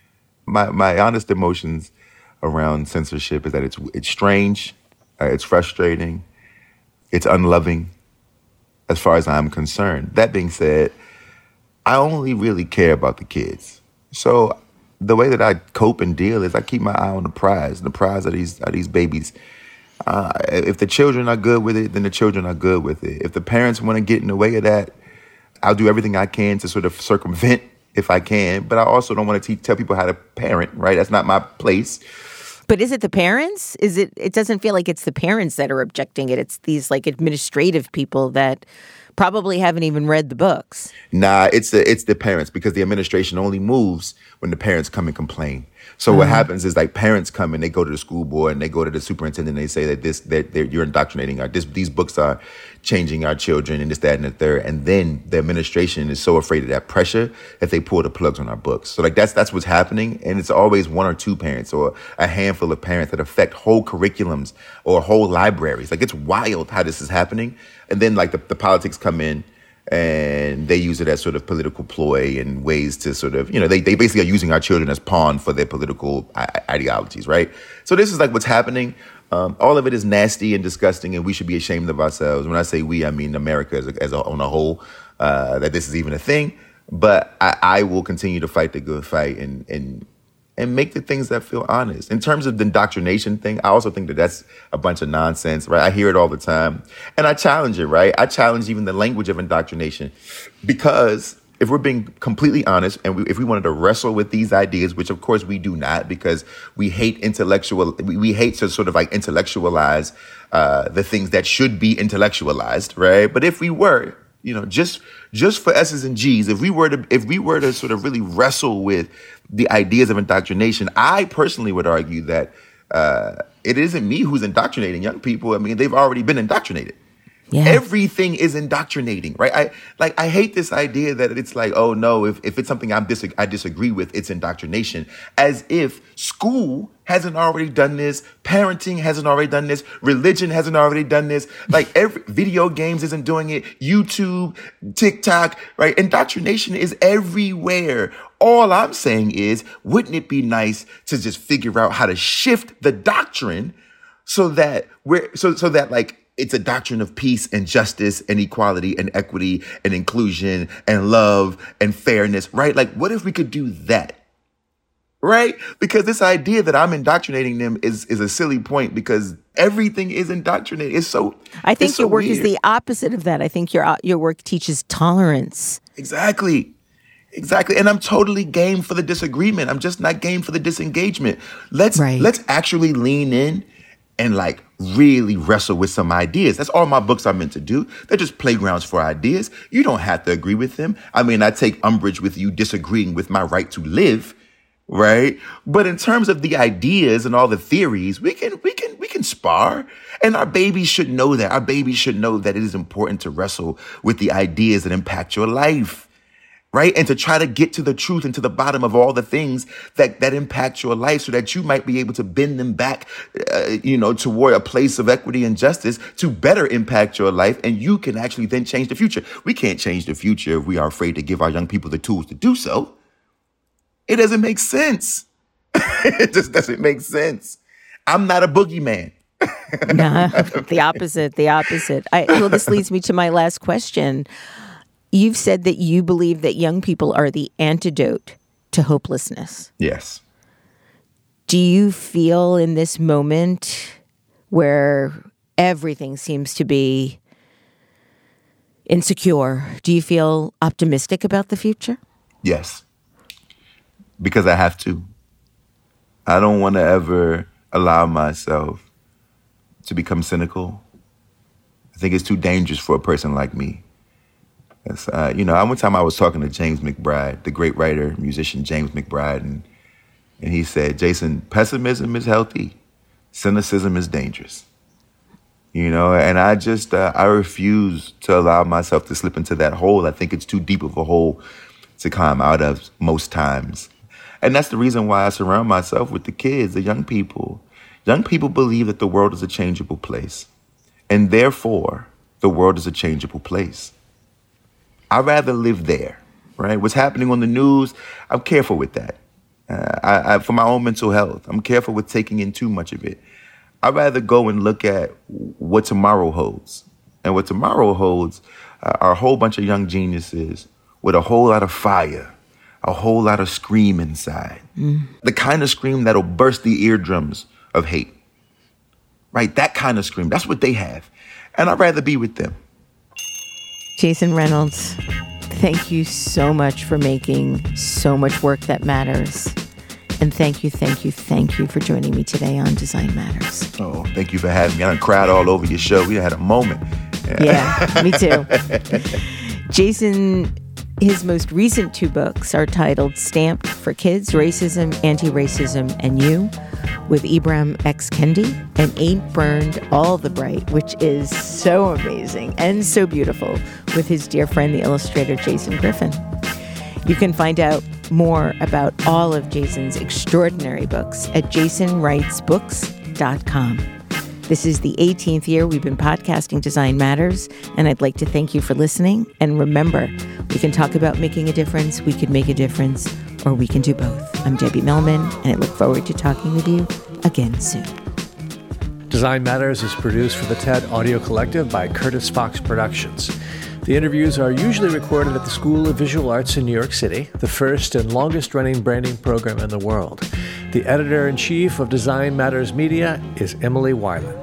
my my honest emotions around censorship is that it's it's strange, uh, it's frustrating, it's unloving, as far as I'm concerned. That being said, I only really care about the kids. So the way that I cope and deal is I keep my eye on the prize. The prize are these are these babies. Uh, if the children are good with it, then the children are good with it. If the parents want to get in the way of that, I'll do everything I can to sort of circumvent if I can. But I also don't want to te- tell people how to parent, right? That's not my place. But is it the parents? Is it? It doesn't feel like it's the parents that are objecting it. It's these like administrative people that probably haven't even read the books. Nah, it's the it's the parents, because the administration only moves when the parents come and complain. So uh-huh. what happens is like parents come and they go to the school board and they go to the superintendent and they say that this that you're indoctrinating our this these books are changing our children and this, that, and the third. And then the administration is so afraid of that pressure that they pull the plugs on our books. So like that's that's what's happening. And it's always one or two parents or a handful of parents that affect whole curriculums or whole libraries. Like it's wild how this is happening. And then like the, the politics come in and they use it as sort of political ploy and ways to sort of, you know, they, they basically are using our children as pawn for their political I- ideologies, right? So this is like what's happening. Um, all of it is nasty and disgusting, and we should be ashamed of ourselves. When I say we, I mean America as a, as a, on a whole, uh, that this is even a thing. But I, I will continue to fight the good fight and and and make the things that feel honest. In terms of the indoctrination thing, I also think that that's a bunch of nonsense, right? I hear it all the time. And I challenge it, right? I challenge even the language of indoctrination, because if we're being completely honest and we, if we wanted to wrestle with these ideas, which of course we do not, because we hate intellectual, we, we hate to sort of like intellectualize uh, the things that should be intellectualized, right? But if we were, You know, just just for S's and G's, if we were to if we were to sort of really wrestle with the ideas of indoctrination, I personally would argue that uh, it isn't me who's indoctrinating young people. I mean, they've already been indoctrinated. Yeah. Everything is indoctrinating, right? I like I hate this idea that it's like, oh no, if, if it's something I'm dis- I disagree with, it's indoctrination. As if school hasn't already done this, parenting hasn't already done this, religion hasn't already done this. Like every video games isn't doing it, YouTube, TikTok, right? Indoctrination is everywhere. All I'm saying is, wouldn't it be nice to just figure out how to shift the doctrine so that we're so so that like it's a doctrine of peace and justice and equality and equity and inclusion and love and fairness, right? Like, what if we could do that, right? Because this idea that I'm indoctrinating them is is a silly point because everything is indoctrinated. It's so I think so your work weird. is the opposite of that. I think your your work teaches tolerance. Exactly. Exactly. And I'm totally game for the disagreement. I'm just not game for the disengagement. Let's right. let's actually lean in and like really wrestle with some ideas. That's all my books are meant to do. They're just playgrounds for ideas. You don't have to agree with them. I mean, I take umbrage with you disagreeing with my right to live, right? But in terms of the ideas and all the theories, we can we can we can spar. And our babies should know that. Our babies should know that it is important to wrestle with the ideas that impact your life. Right? And to try to get to the truth and to the bottom of all the things that, that impact your life so that you might be able to bend them back, uh, you know, toward a place of equity and justice to better impact your life. And you can actually then change the future. We can't change the future if we are afraid to give our young people the tools to do so. It doesn't make sense. It just doesn't make sense. I'm not a boogeyman. No, the opposite, the opposite. I, well, this leads me to my last question. You've said that you believe that young people are the antidote to hopelessness. Yes. Do you feel in this moment where everything seems to be insecure, do you feel optimistic about the future? Yes. Because I have to. I don't want to ever allow myself to become cynical. I think it's too dangerous for a person like me. Uh, you know, one time I was talking to James McBride, the great writer, musician James McBride, and, and he said, Jason, pessimism is healthy. Cynicism is dangerous. You know, and I just, uh, I refuse to allow myself to slip into that hole. I think it's too deep of a hole to climb out of most times. And that's the reason why I surround myself with the kids, the young people. Young people believe that the world is a changeable place. And therefore, the world is a changeable place. I'd rather live there, right? What's happening on the news, I'm careful with that. Uh, I, I, for my own mental health, I'm careful with taking in too much of it. I'd rather go and look at what tomorrow holds. And what tomorrow holds uh, are a whole bunch of young geniuses with a whole lot of fire, a whole lot of scream inside. Mm. The kind of scream that'll burst the eardrums of hate, right? That kind of scream, that's what they have. And I'd rather be with them. Jason Reynolds, thank you so much for making so much work that matters. And thank you, thank you, thank you for joining me today on Design Matters. Oh, thank you for having me. I done cried all over your show. We had a moment. Yeah, yeah me too. Jason, his most recent two books are titled Stamped for Kids, Racism, Anti-Racism, and You, with Ibram X. Kendi, and Ain't Burned All the Bright, which is so amazing and so beautiful, with his dear friend, the illustrator Jason Griffin. You can find out more about all of Jason's extraordinary books at jason writes books dot com. This is the eighteenth year we've been podcasting Design Matters, and I'd like to thank you for listening. And remember, we can talk about making a difference, we could make a difference, or we can do both. I'm Debbie Millman, and I look forward to talking with you again soon. Design Matters is produced for the TED Audio Collective by Curtis Fox Productions. The interviews are usually recorded at the School of Visual Arts in New York City, the first and longest-running branding program in the world. The editor-in-chief of Design Matters Media is Emily Weiland.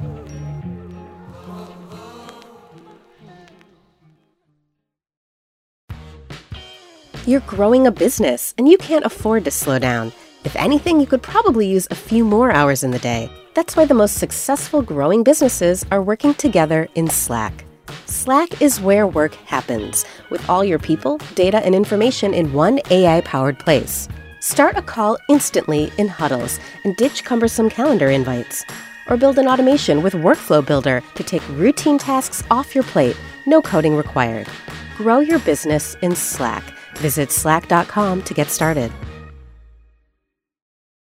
You're growing a business, and you can't afford to slow down. If anything, you could probably use a few more hours in the day. That's why the most successful growing businesses are working together in Slack. Slack is where work happens, with all your people, data, and information in one A I-powered place. Start a call instantly in huddles and ditch cumbersome calendar invites. Or build an automation with Workflow Builder to take routine tasks off your plate, no coding required. Grow your business in Slack. Visit slack dot com to get started.